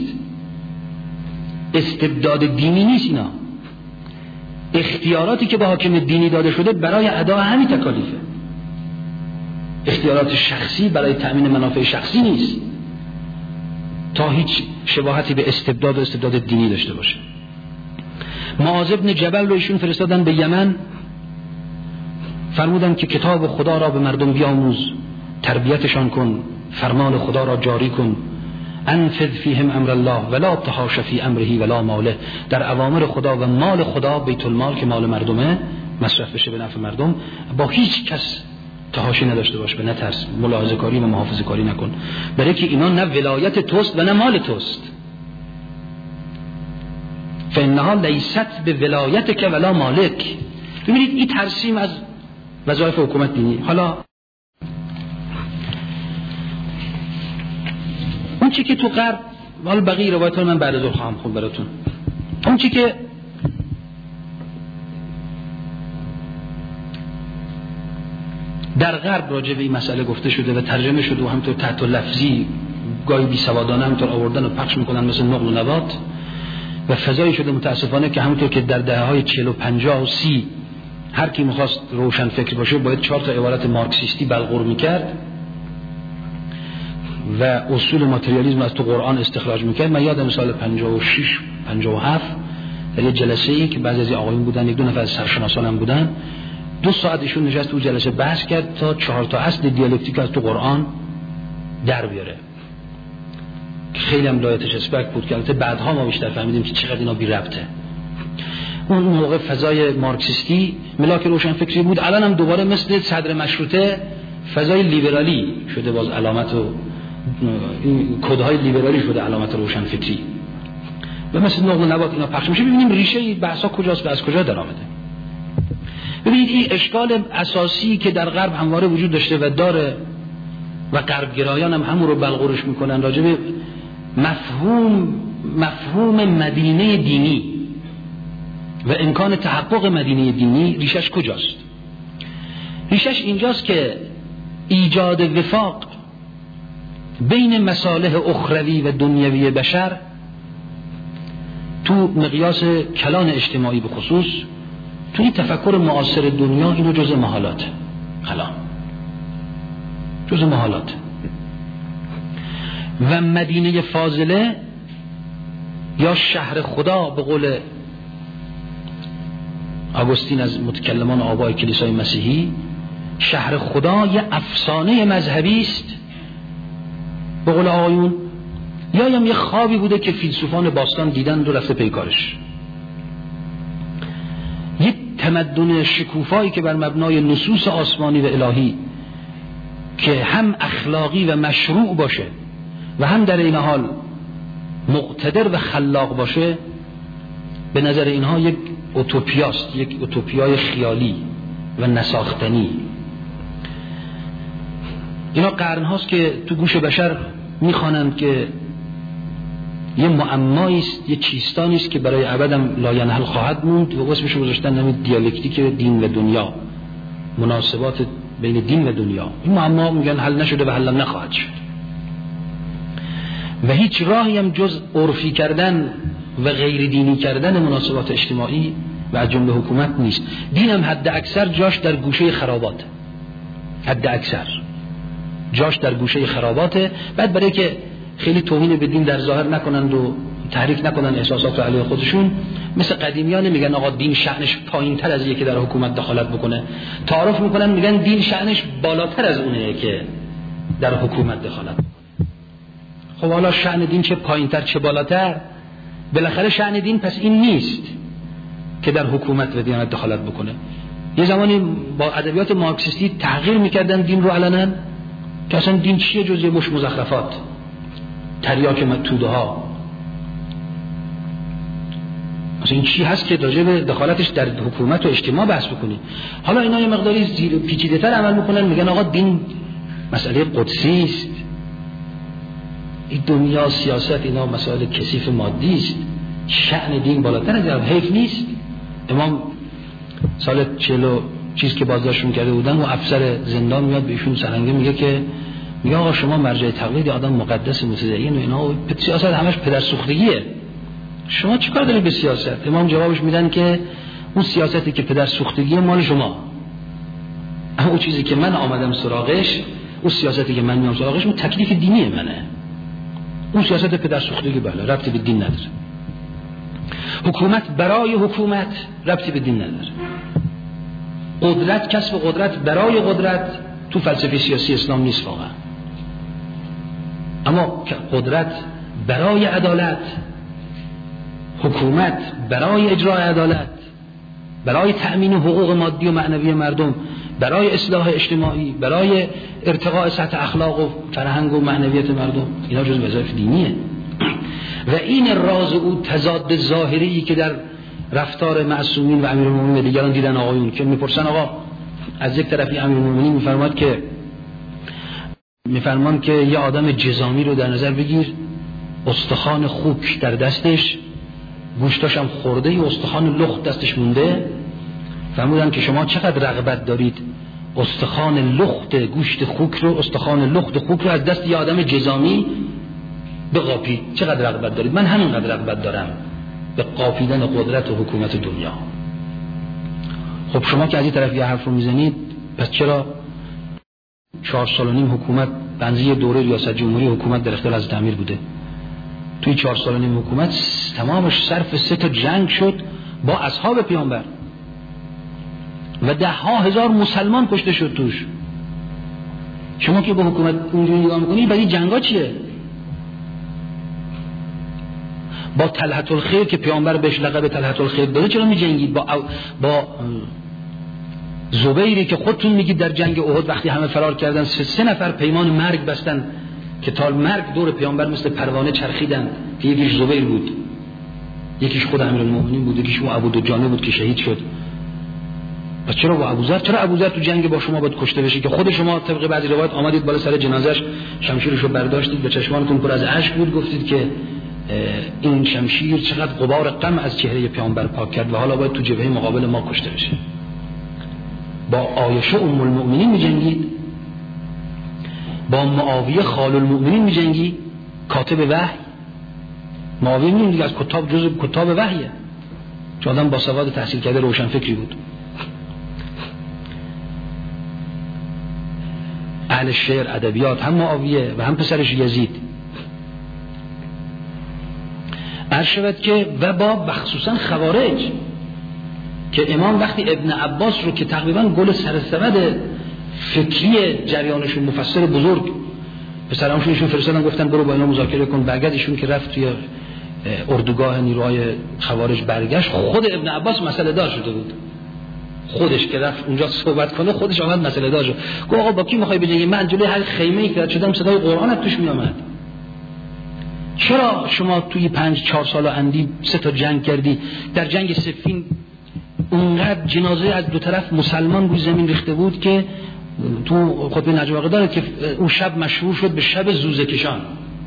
استبداد دینی نیست. اینا اختیاراتی که به حاکم دینی داده شده برای ادا همین تکالیفه. اختیارات شخصی برای تأمین منافع شخصی نیست تا هیچ شباهتی به استبداد و استبداد دینی داشته باشه. معاذ بن جبل رو ایشون فرستادن به یمن، فرمودن که کتاب خدا را به مردم بیاموز، تربیتشان کن، فرمان خدا را جاری کن، انفذ فیهم امر الله ولا تحاش فی امره ولا ماله. در اوامر خدا و مال خدا، بیت المال که مال مردمه، مصرف بشه به نفع مردم، با هیچ کس تحاشی نداشته باش، به نترس، ملاحظه کاری و محافظه کاری نکن، برای که اینا نه ولایت توست و نه مال توست. فانها لیست به ولایتک ولا مالک. ببینید این ترسیم از وظایف حکومت دینی. حالا اون چی که تو غرب، حالا بقیه روایت ها من بعد از ظهر خواهم خوند براتون، اون چی که در غرب راجع به این مسئله گفته شده و ترجمه شده و همطور تحت لفظی گاهی بی سوادانه همطور آوردن و پخش میکنن مثل نقل و نبات، و فضایی شده متاسفانه که همونطور که در دهه های چهل و پنجاه و سی هر کی میخواست روشن فکر باشه باید چهار تا عبارت مارکسیستی بلغور میکرد و اصول ماتریالیسم از تو قرآن استخراج میکرد. من یادم سال پنجاه و شش پنجاه و هفت در یه جلسه ای که بعضی از آقایون بودن، یک دو نفر از سرشناسان هم بودن، دو ساعت ایشون نشست تو جلسه بحث کرد تا چهار تا اصل دیالکتیک از تو قرآن در بیاره. خیلی هم لایتش اسپک بود که البته بعدها ما بیشتر فهمیدیم که چقدر اینا بی ربطه. اون موقع فضای مارکسیستی ملاک روشن فکری بود، الان هم دوباره مثل صدر مشروطه فضای لیبرالی شده، باز علامت و کدهای لیبرالی شده علامت روشن فکری، و مثل نقل و نبات اینا پخش میشه. ببینیم ریشه بحثا کجاست و از کجا در آمده. ببینید این اشکال اساسی که در غرب همواره وجود داشته و داره و غرب گرایان هم همون رو بلغورش میکنن راجع به مفهوم مفهوم مدینه دینی و امکان تحقق مدینه دینی، ریشش کجاست؟ ریشش اینجاست که ایجاد وفاق بین مصالح اخروی و دنیوی بشر تو مقیاس کلان اجتماعی به خصوص توی تفکر معاصر دنیا اینو جزء محالات کلام جزء محالات. و مدینه فاضله یا شهر خدا به قول آگوستین از متکلمان آبای کلیسای مسیحی، شهر خدا یه افسانه مذهبی است به قول آقایون، یا هم یه خوابی بوده که فیلسوفان باستان دیدن و رفته پیکارش. یه تمدن شکوفایی که بر مبنای نصوص آسمانی و الهی که هم اخلاقی و مشروع باشه و هم در این حال مقتدر و خلاق باشه، به نظر اینها یک اوتوپیاست، یک اوتوپیای خیالی و نساختنی. اینا قرنهاست که تو گوش بشر میخوانند که یه معمایی است، یه چیستانی است که برای ابدم لاینحل خواهد موند و اسمش رو گذاشتن نام دیالکتیک دین و دنیا، مناسبات بین دین و دنیا. این معما میگن حل نشده و حل نخواهد شد و هیچ راهی هم جز عرفی کردن و غیر دینی کردن مناسبات اجتماعی و از جمله حکومت نیست. دین هم حد اکثر جاش در گوشه خرابات، حد اکثر جاش در گوشه خراباته. بعد برای که خیلی توهین به دین در ظاهر نکنند و تحریک نکنن احساسات علیه خودشون، مثل قدیمیان میگن آقا دین شأنش پایین تر از یکی در حکومت دخالت بکنه، تعارف میکنن میگن دین شأنش بالاتر از اونه که در حکومت دخالت بکنه. خب حالا شأن دین چه پایین تر چه بالاتر، بالاخره شأن دین پس این نیست که در حکومت و دیانت دخالت بکنه. یه زمانی با ادبیات مارکسیستی تغییر میکردن دین رو علنا که اصلا دین چیه جز یه مش مزخرفات، تریاک توده ها، مثلا این چی هست که راجع به دخالتش در حکومت و اجتماع بحث بکنی. حالا اینا یه مقداری زیر پیچیده تر عمل میکنن، میگن آقا دین مسئله قدسی است، این دنیا سیاست اینا مسائل کثیف مادی است، شأن دین بالاتر از این. حیف نیست امام سال چهل چیز که بازداشت می‌کرده بودن و افسر زندان میاد بهشون سرنگه میگه که میگه آقا شما مرجع تقلید آدم مقدس متدین و اینا و سیاست همش پدرسوختگیه، شما چیکار دارید به سیاست؟ امام جوابش میدن که اون سیاستی که پدرسوختگیه مال شما، اما اون چیزی که من آمدم سراغش، اون سیاستی که من میام سراغش، اون تکلیف دینی منه. اون سیاست پدرسوختگی بله ربطی به دین نداره. حکومت برای حکومت ربطی به دین نداره. قدرت، کسب قدرت برای قدرت تو فلسفه سیاسی اسلام نیست واقعا. اما قدرت برای عدالت، حکومت برای اجرای عدالت، برای تأمین حقوق مادی و معنوی مردم، برای اصلاح اجتماعی، برای ارتقاء سطح اخلاق و فرهنگ و معنویت مردم، اینا جز وظایف دینیه. و این راز او تضاد ظاهری که در رفتار معصومین و امیرالمومنین و دیگران دیدن آقایون که میپرسن آقا از یک طرفی امیرالمومنین میفرماد که میفرمان که یه آدم جزامی رو در نظر بگیر، استخوان خوک در دستش، گوشتاش هم خورده، یه استخوان لخت دستش مونده. فرمودن که شما چقدر رغبت دارید استخوان لخت گوشت خوک رو، استخوان لخت خوک رو از دست یه آدم جزامی بقاپید، چقدر رغبت دارید؟ من همینقدر رغبت دارم به قاپیدن قدرت و حکومت دنیا. خب شما که از این طرف یه حرف رو میزنید، پس چرا چهار سال و نیم حکومت بنزی دوره ریاست جمهوری حکومت در اختیار حضرت امیر بوده؟ توی چهار سال و نیم حکومت تمامش صرف سه تا جنگ شد با اصحاب پیامبر و ده ها هزار مسلمان کشته شد توش. شما که به حکومت اونجوری نگاه میکنید، بعد این جنگا چیه؟ با طلحة الخیر که پیامبر بهش لقب طلحة الخیر داده چرا میجنگید؟ با او... با زبیری که خودتون میگید در جنگ احد وقتی همه فرار کردن سه, سه نفر پیمان مرگ بستن که تا مرگ دور پیامبر مثل پروانه چرخیدن، که یکیش زبیر بود، یکیش خود امیرالمومنین بود، یکیش اون ابو دجانه بود که شهید شد. پس چرا با ابوذر چرا ابوذر تو جنگ با شما باید کشته بشه که خود شما طبق بعضی روایات آمدید بالا سر جنازش شمشیرشو برداشتید، به چشمانتون پر از اشک بود، گفتید که این شمشیر چقدر غبار غم از چهره پیامبر پاک کرد و حالا باید تو جبهه مقابل ما کشته بشه. با عایشه ام المؤمنین میجنگید، با معاویه خال المؤمنین میجنگی، کاتب وحی. معاویه میدونید از کتاب جزء کتاب وحیه، چون آدم با سواد تحصیل کرده روشن فکری بود. اهل شعر ادبیات، هم معاویه و هم پسرش یزید. عرض شود که و با خصوصا خوارج که امام وقتی ابن عباس رو که تقریبا گل سرسبد فکری جریانشون مفسر بزرگ پسرامشون ایشون فرستادن گفتن برو با اینا مذاکره کن، برگشت ایشون که رفت توی اردوگاه نیروهای خوارج برگشت، خود ابن عباس مسئله دار شده بود. خودش که رفت اونجا صحبت کنه خودش آمد مسئله دار شد. گفت آقا با کی میخوای بجنگی؟ من جلوی هر خیمه‌ای که شدم صدای قرآن توش میامد. چرا شما توی پنج چهار سال اندی سه تا جنگ کردی؟ در جنگ صفین اونقدر جنازه از دو طرف مسلمان روی زمین ریخته بود که تو خطبه نجم واقع داره که اون شب مشهور شد به شب زوزه کشان.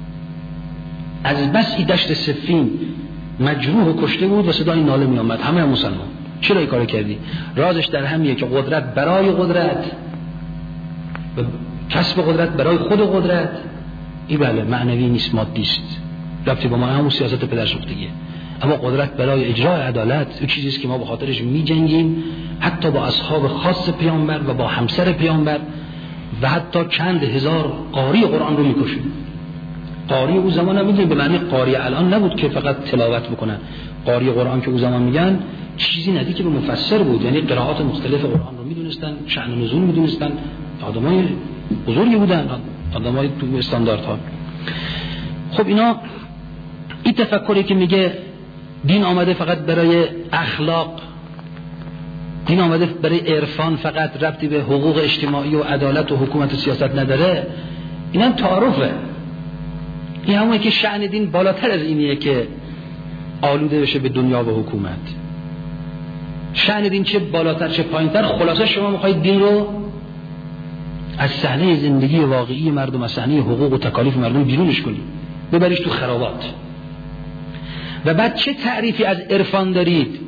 از بس این دشت صفین مجروح و کشته بود و صدای ناله می آمد همه هم مسلمان. چرا این کار کردی؟ رازش در همیه که قدرت برای قدرت و کسب قدرت برای خود قدرت این بله معنوی نیست، مادی است، ربطی با ما همون سیاست پدرسوختگیه. اما قدرت برای اجرای عدالت اون چیزی است که ما به خاطرش می‌جنگیم، حتی با اصحاب خاص پیامبر و با همسر پیامبر و حتی چند هزار قاری قرآن رو می‌کشیم. قاری او زمان نمی‌دونید به معنی قاری الان نبود که فقط تلاوت بکنن. قاری قرآن که او زمان میگن چیزی ندی که به مفسر بود، یعنی قرائات مختلف قرآن رو می‌دونستان، شأن نزول می‌دونستان، آدمای بزرگی بودن، آدمای تو استانداردها. خب اینا این تفکری که میگه دین آمده فقط برای اخلاق، دین آمده برای عرفان فقط، ربطی به حقوق اجتماعی و عدالت و حکومت و سیاست نداره، این هم تعارفه. این همونه که شأن دین بالاتر از اینیه که آلوده بشه به دنیا و حکومت. شأن دین چه بالاتر چه پایینتر، خلاصه شما میخواید دین رو از صحنه زندگی واقعی مردم، از صحنه حقوق و تکالیف مردم بیرونش کنید، ببریش تو خرابات. و بعد چه تعریفی از عرفان دارید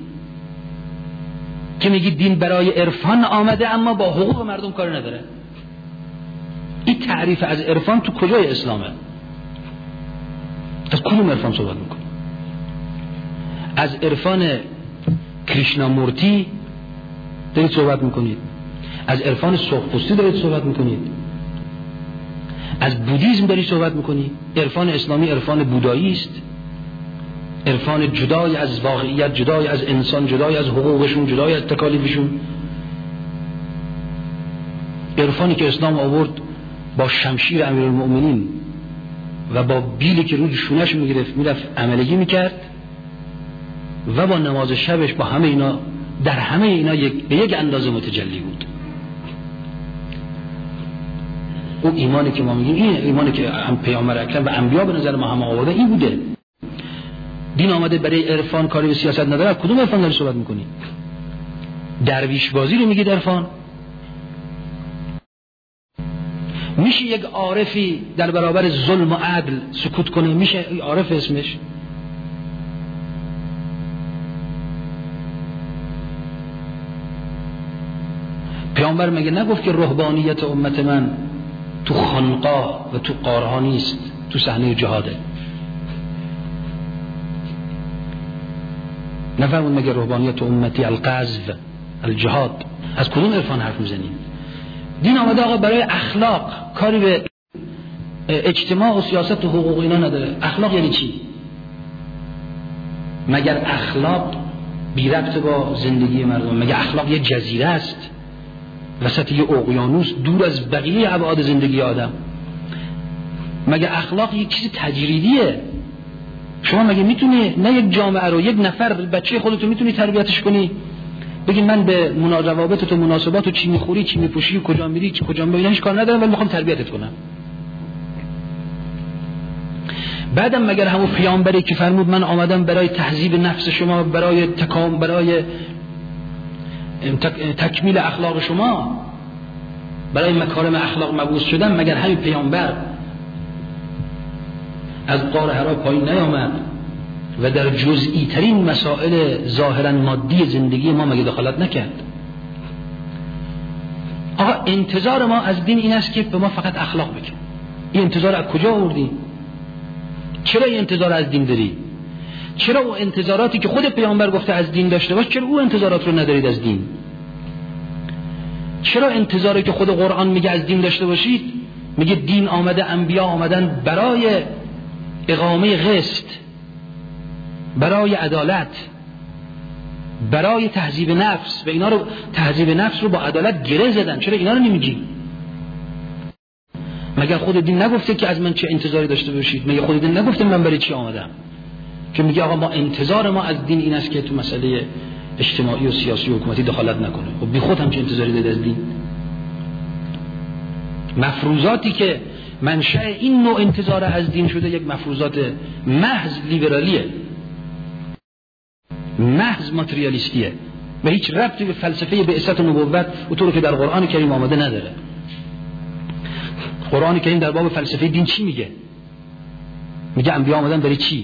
که میگید دین برای عرفان آمده اما با حقوق مردم کار نداره؟ این تعریف از عرفان تو کجای اسلامه؟ از کدوم عرفان صحبت میکنه؟ از عرفان کریشنامورتی دارید صحبت میکنید؟ از عرفان سرخپوستی دارید صحبت میکنید؟ از بودیسم دارید صحبت میکنید؟ عرفان اسلامی عرفان بودایی است، عرفان جدای از واقعیت، جدای از انسان، جدای از حقوقشون، جدای از تکالیفشون. عرفانی که اسلام آورد با شمشیر امیرالمؤمنین و با بیلی که روی شونش میگرفت میرفت عملگی میکرد و با نماز شبش با همه اینا، در همه اینا یک به یک اندازه متجلی بود. اون ایمانی که ما میگیم، این ایمانی که هم پیامبر اکرم و انبیا به نظر ما هم آورده این بوده. دین آمده برای عرفان، کاری به سیاست نداره. کدوم عرفان داری صحبت میکنی؟ درویش بازی رو میگید عرفان؟ میشه یک عارفی در برابر ظلم و عدل سکوت کنه؟ میشه عارف اسمش؟ پیامبر مگه نگفت که رهبانیت امت من تو خانقاه و تو قارها نیست، تو صحنه جهاده؟ نفهمون مگه رهبانیت امتی القذف الجهاد؟ از کدوم عرفان حرف میزنیم؟ دین آمده آقا برای اخلاق، کاری به اجتماع و سیاست و حقوق اینا نداره. اخلاق یعنی چی؟ مگر اخلاق بی ربط با زندگی مردم؟ مگر اخلاق یه جزیره است وسط یه اقیانوس دور از بقیه ابعاد زندگی آدم؟ مگر اخلاق یک چیز تجریدیه؟ شما مگه میتونی نه یک جامعه رو، یک نفر بچه خودتو میتونی تربیتش کنی؟ بگی من به روابط و مناسبات و چی میخوری، چی میپوشی، کجا میری، کجا میری، هیچ کار ندارم ولی میخوام تربیتت کنم. بعدم مگر همون پیامبری که فرمود من آمدم برای تهذیب نفس شما، برای تکام، برای تکمیل اخلاق شما، برای مکارم اخلاق مبعوث شدم، مگر همین پیامبر از غار حرا پایین نیامد و در جزئی ترین مسائل ظاهرا مادی زندگی ما مگه دخالت نکرد؟ آقا انتظار ما از دین این است که به ما فقط اخلاق بگه. این انتظار از کجا آوردی؟ چرا این انتظار از دین داری؟ چرا او انتظاراتی که خود پیامبر گفته از دین داشته باش، چرا او انتظارات رو ندارید از دین؟ چرا انتظاری که خود قرآن میگه از دین داشته باشید؟ میگه دین آمده، انبیا آمدن برای اقامه قسط، برای عدالت، برای تهذیب نفس، و اینا رو تهذیب نفس رو با عدالت گره زدن. چرا اینا رو نمیگی؟ مگر خود دین نگفته که از من چه انتظاری داشته باشید؟ مگر خود دین نگفته من برای چی آمدم؟ که میگه آقا ما انتظار ما از دین این است که تو مسئله اجتماعی و سیاسی و حکومتی دخالت نکنه. خب بی خود هم چه انتظاری داده از دین؟ مفروضاتی که منشأ این نوع انتظار از دین شده یک مفروضات محض لیبرالیه، محض ماتریالیستیه و هیچ ربطی به فلسفه بعثت و نبوت اونطور که در قرآن کریم آمده نداره. قرآن کریم در باب فلسفه دین چی میگه؟ میگه انبیا آمدن برای چی؟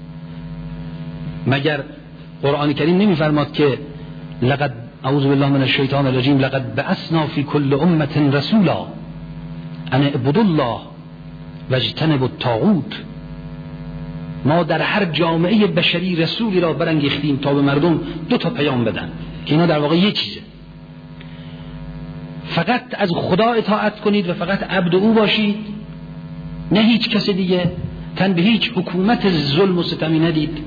مگر قرآن کریم نمیفرماد که لقد اعوذ بالله من الشیطان الرجیم لقد بعثنا فی کل امة رسولا ان اعبدوا الله واجتنبوا الطاغوت؟ ما در هر جامعه بشری رسولی را برانگیختیم تا به مردم دو تا پیام بدن که اینا در واقع یک چیزه، فقط از خدا اطاعت کنید و فقط عبد او باشید، نه هیچ کس دیگه، تن به هیچ حکومت ظلم و ستمی ندید،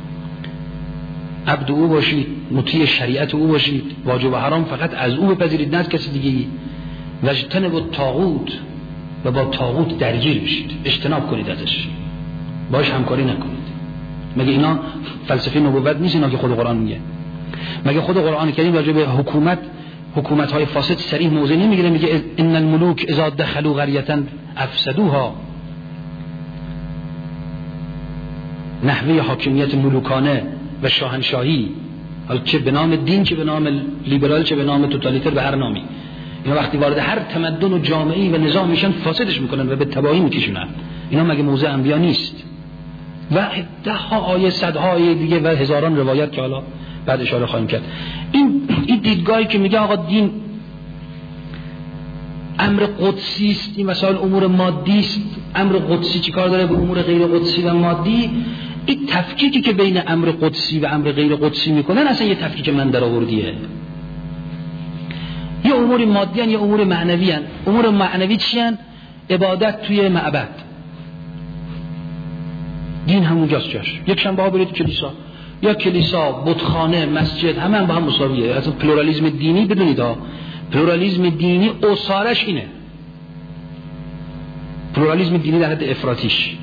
عبد او باشید، مطیع شریعت او باشید، واجب و حرام فقط از او بپذیرید نه از کسی دیگه، و اجتنبوا الطاغوت، و با طاغوت درگیر بشید، اجتناب کنید ازش، باش همکاری نکنید. مگه اینا فلسفه نبوت نیست اینا که خود قرآن میگه؟ مگه خود قرآن کریم راجع به حکومت، حکومت های فاسد صریح موضع نمیگیره؟ میگه ان الملوک اذا دخلوا قریة افسدوها، نحوه حاکمیت ملوکانه و شاهنشاهی، حالا چه به نام دین، چه به نام لیبرال، چه به نام توتالیتر، به هر نامی، اینا وقتی وارد هر تمدن و جامعه‌ای و نظام میشن فاسدش میکنن و به تباهی میکشونن. اینا مگه موضع انبیا نیست؟ و ده ها آیه، صدها آیه دیگه و هزاران روایت که حالا بعد اشاره خواهیم کرد. این این دیدگاهی که میگه آقا دین امر قدسی است، این مسائل امور مادی است، امر قدسی چیکار داره به امور غیر قدسی و مادی؟ این تفکیکی که بین امر قدسی و امر غیر قدسی میکنن اصلا یه تفکیک من در آوردیه. یه امور مادی هن، یه امور معنوی هن. امور معنوی چی هن؟ عبادت توی معبد، دین همونجاست جاش. یک شنبه ها برید کلیسا، یا کلیسا، بتخانه، مسجد، همه هم با هم مساویه. اصلا پلورالیسم دینی بدونید ها، پلورالیسم دینی اصارش اینه، پلورالیسم دینی در حد افراطیش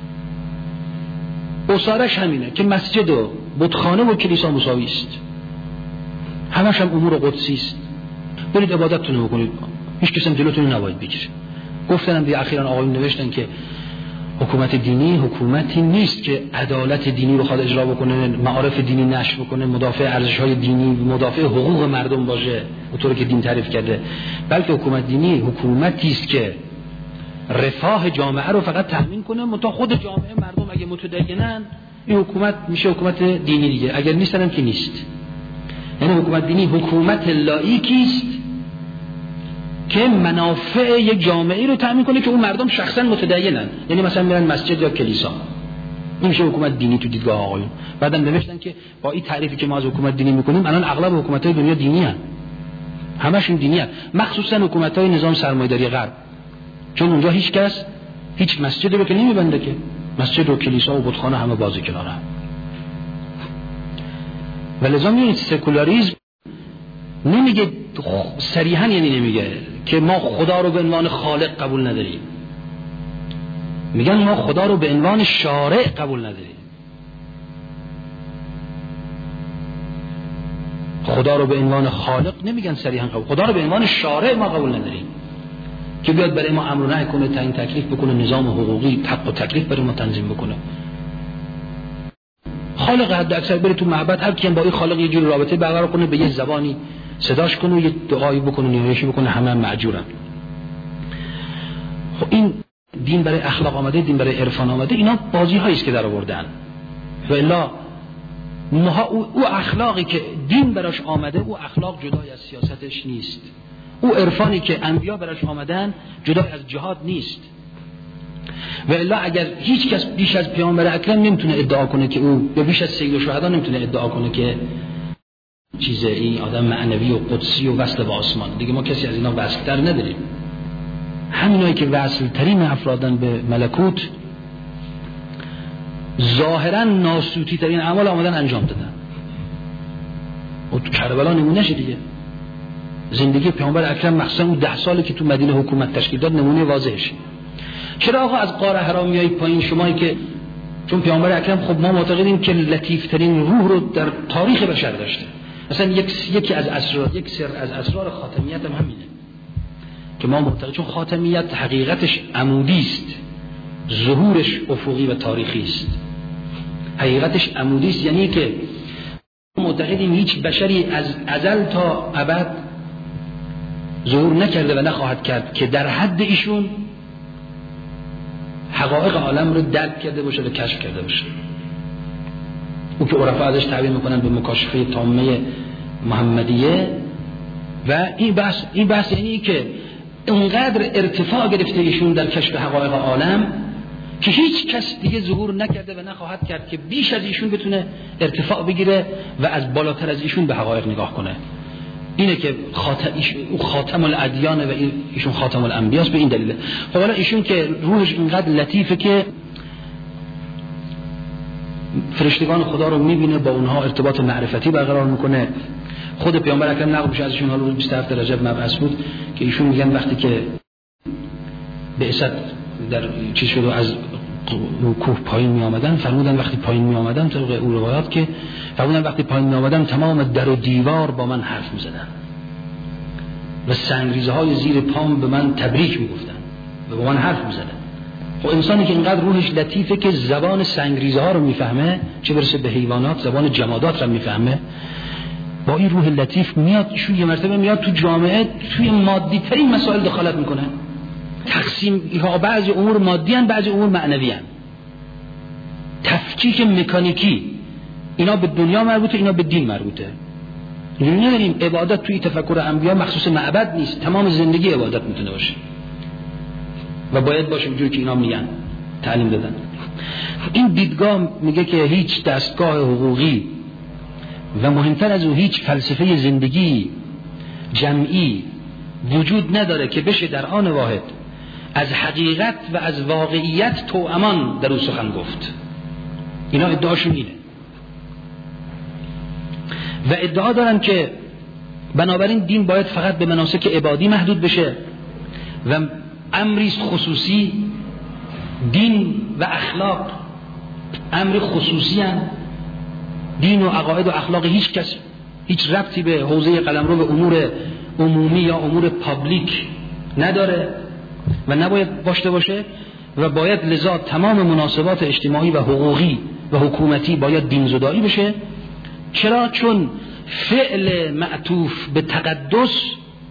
اصارش همینه که مسجد و بتخانه و کلیسا مساوی است، همش هم امور قدسی است. برید عبادتتون رو بکنید، هیچ کسی هم جلوتون نباید بگیره. گفتنم دیگه اخیراً آقایون نوشتن که حکومت دینی حکومتی نیست که عدالت دینی رو خواهد اجرا بکنه، معارف دینی نشر بکنه، مدافع ارزش‌های دینی، مدافع حقوق مردم باشه اونطوری که دین تعریف کرده، بلکه حکومت دینی حکومتی است که رفاه جامعه رو فقط تضمین کنه، متا خود جامعه مردم اگه متدینن این حکومت میشه حکومت دینی دیگه، اگر نیستن هم که نیست. یعنی حکومت دینی حکومت لاییکی است که منافع یک جامعه رو تضمین کنه که اون مردم شخصا متدینن، یعنی مثلا میرن مسجد یا کلیسا. این میشه حکومت دینی تو دیدگاه آقایون. بعدم نوشتن که با این تعریفی که ما از حکومت دینی میکنیم الان اغلب حکومت‌های دنیا دینی هستند، همشون دینی هستند، مخصوصا حکومت‌های نظام سرمایه‌داری غرب، چون اونجا هیچ کس هیچ مسجدی رو که نمیبنده که، مسجد و کلیسا و بتخانه همه بازی کناره. ولذا میگه سکولاریسم نمیگه صریحا، یعنی نمیگه که ما خدا رو به عنوان خالق قبول نداریم، میگن ما خدا رو به عنوان شارع قبول نداریم. خدا رو به عنوان خالق نمیگن صریحا قبول، خدا رو به عنوان شارع ما قبول نداریم که بیاد برای ما امر و نهی کنه، تعیین تکلیف بکنه، نظام حقوقی حق و تکلیف برای ما تنظیم بکنه. خالق حد اکثر بره تو معبد، هر کیم با این خالق یه جور رابطه برقرار کنه، به یه زبانی صداش کنه و یه دعایی بکنه، نیایشی بکنه، همه هم معجورن. خب این دین برای اخلاق آمده، دین برای عرفان آمده، اینا بازی هایی است که در آوردن. و الا او اخلاقی که دین براش آمده، او اخلاق جدای از سیاستش نیست. او عرفانی که انبیا براش آمدن جدای از جهاد نیست. و الا اگر هیچ کس بیش از پیامبر اکرم نمیتونه ادعا کنه که او، یا بیش از سید الشهدا نمیتونه ادعا کنه که چیز این آدم معنوی و قدسی و وصل به آسمان، دیگه ما کسی از اینا وصل تر نداریم. همینایی که وصل ترین افرادن به ملکوت ظاهرا ناسوتی ترین اعمال آمدن انجام دادن. و تو کربلا نمونه شه دیگه. زندگی پیامبر اکرم مخصوصا اون ده سالی که تو مدینه حکومت تشکیل داد نمونه واضحشه. چرا آقا از غار حرا میای پایین شمایی که، چون پیامبر اکرم خب ما معتقدیم که لطیف ترین روح رو در تاریخ بشر داشته. مثلا یک یکی از اسرار، یک سر از اسرار خاتمیت هم همینه که ما معتقد، چون خاتمیت حقیقتش عمودی است، ظهورش افقی و تاریخی است. حقیقتش عمودی است، یعنی که معتقدیم هیچ بشری از ازل تا ابد ظهور نکرده و نخواهد کرد که در حد ایشون حقایق عالم رو درک کرده باشه و کشف کرده باشه. او که عرفا ازش تعبیر میکنن به مکاشفه تامه محمدیه. و این بحث این بحث یعنی که اونقدر ارتفاع گرفته ایشون در کشف حقایق عالم که هیچ کس دیگه ظهور نکرده و نخواهد کرد که بیش از ایشون بتونه ارتفاع بگیره و از بالاتر از ایشون به حقایق نگاه کنه. اینه که خاتم او خاتم الادیان و ایشون خاتم الانبیاست. به این دلیله. خب حالا ایشون که روحش اینقدر لطیفه که فرشتگان خدا رو میبینه، با اونها ارتباط معرفتی برقرار میکنه. خود پیامبر اکرم نقل میشه از ایشون، حالا بیست و هفت رجب مبعث بود که ایشون میگن وقتی که بعثت در چیز شد و از کوه پایین می آمدن، فرمودن وقتی پایین می آمدن، طبق اون روایات که فرمودن وقتی پایین می آمدن تمام در و دیوار با من حرف می زدن و سنگریزه های زیر پام به من تبریک می گفتن و با من حرف می زدن. خب انسانی که اینقدر روحش لطیفه که زبان سنگریزه ها رو می فهمه، چه برسه به حیوانات، زبان جمادات رو می فهمه، با این روح لطیف میاد ایشون یه مرتبه میاد تو جامعه توی مادی ترین مسائل دخالت میکنه. تقسیم ها بعضی امور مادی ان، بعضی امور معنوی ان. تفکیک مکانیکی، اینا به دنیا مربوطه، اینا به دین مربوطه. اینجوری نداریم عبادت توی تفکر انبیا مخصوص معبد نیست، تمام زندگی عبادت میتونه باشه و باید باشه اونجوری که اینا میگن تعلیم دادن. این دیدگاه میگه که هیچ دستگاه حقوقی و مهمتر از او هیچ فلسفه زندگی جمعی وجود نداره که بشه در آن واحد از حقیقت و از واقعیت توامان در او سخن گفت. اینا ادعاشون اینه و ادعا دارن که بنابراین دین باید فقط به مناسک عبادی محدود بشه و امری خصوصی. دین و اخلاق امر خصوصی هن. دین و عقاید و اخلاق هیچ کس هیچ ربطی به حوزه قلمرو به امور عمومی یا امور پابلیک نداره و نباید داشته باشه و باید لذا تمام مناسبات اجتماعی و حقوقی و حکومتی باید دین زدایی بشه. چرا؟ چون فعل معطوف به تقدس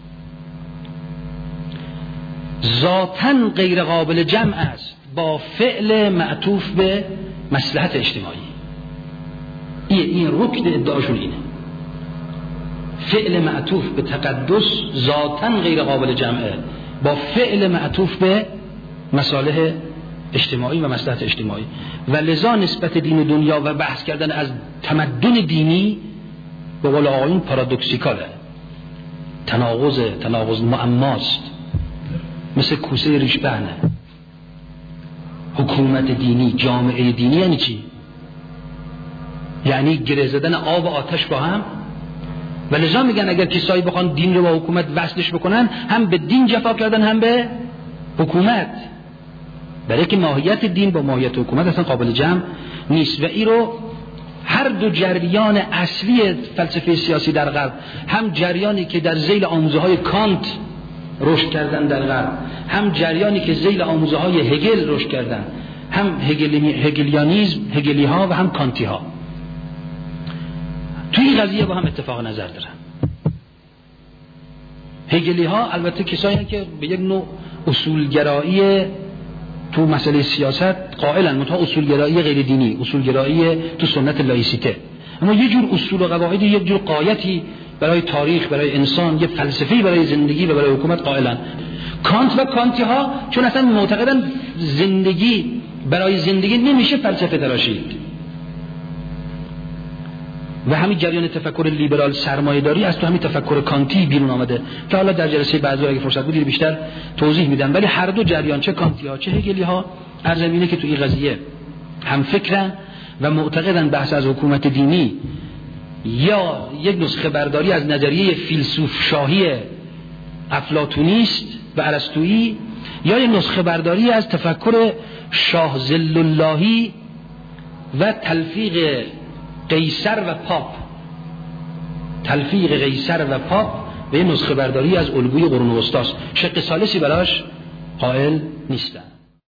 ذاتاً غیر قابل جمع است با فعل معطوف به مصلحت اجتماعی. این این رکن ادعاشون اینه. فعل معطوف به تقدس ذاتاً غیر قابل جمعه با فعل معطوف به مصالح اجتماعی و مصلحت اجتماعی و لذا نسبت دین و دنیا و بحث کردن از تمدن دینی به قول آقایون پارادوکسیکاله، تناقض تناقض معماست، مثل کوسه ریشبهنه. حکومت دینی، جامعه دینی یعنی چی؟ یعنی گره زدن آب و آتش با هم. و لذا میگن اگر کسایی بخوان دین رو با حکومت وصلش بکنن، هم به دین جفا کردن هم به حکومت، برای که ماهیت دین با ماهیت حکومت اصلا قابل جمع نیست. و این رو هر دو جریان اصلی فلسفه سیاسی در غرب، هم جریانی که در ذیل آموزه های کانت رشد کردن در غرب، هم جریانی که ذیل آموزه های هگل رشد کردن، هم هگلی، هگلیانیزم، هگلی ها و هم کانتی ها، توی این قضیه با هم اتفاق نظر دارن. هگلی ها البته کسایی هستند که به یک نوع اصولگرایی تو مسئله سیاست قائلن، منتها اصولگرایی غیر دینی، اصولگرایی تو سنت لایسیته، اما یه جور اصول و قواعد، یک جور قایتی برای تاریخ، برای انسان، یه فلسفه‌ای برای زندگی و برای حکومت قائلن. کانت و کانتی ها چون اصلا معتقدن زندگی برای زندگی نمیشه فلسفه تراشید و همین جریان تفکر لیبرال سرمایه‌داری از تو همین تفکر کانتی بیرون آمده که حالا در جلسه بعدی اگه فرصت بود بیشتر توضیح میدم. ولی هر دو جریان، چه کانتی ها چه هگلی ها، عرض اینه که تو این قضیه هم فکرن و معتقدن بحث از حکومت دینی یا یک نسخه برداری از نظریه فیلسوف شاهی افلاطونی است و ارسطویی، یا یک نسخه برداری از تفکر شاه ظل اللهی و تلفیق قیصر و پاپ، تلفیق قیصر و پاپ و یک نسخه برداری از الگوی قرون وسطی است. شق ثالثی براش قائل نیستن.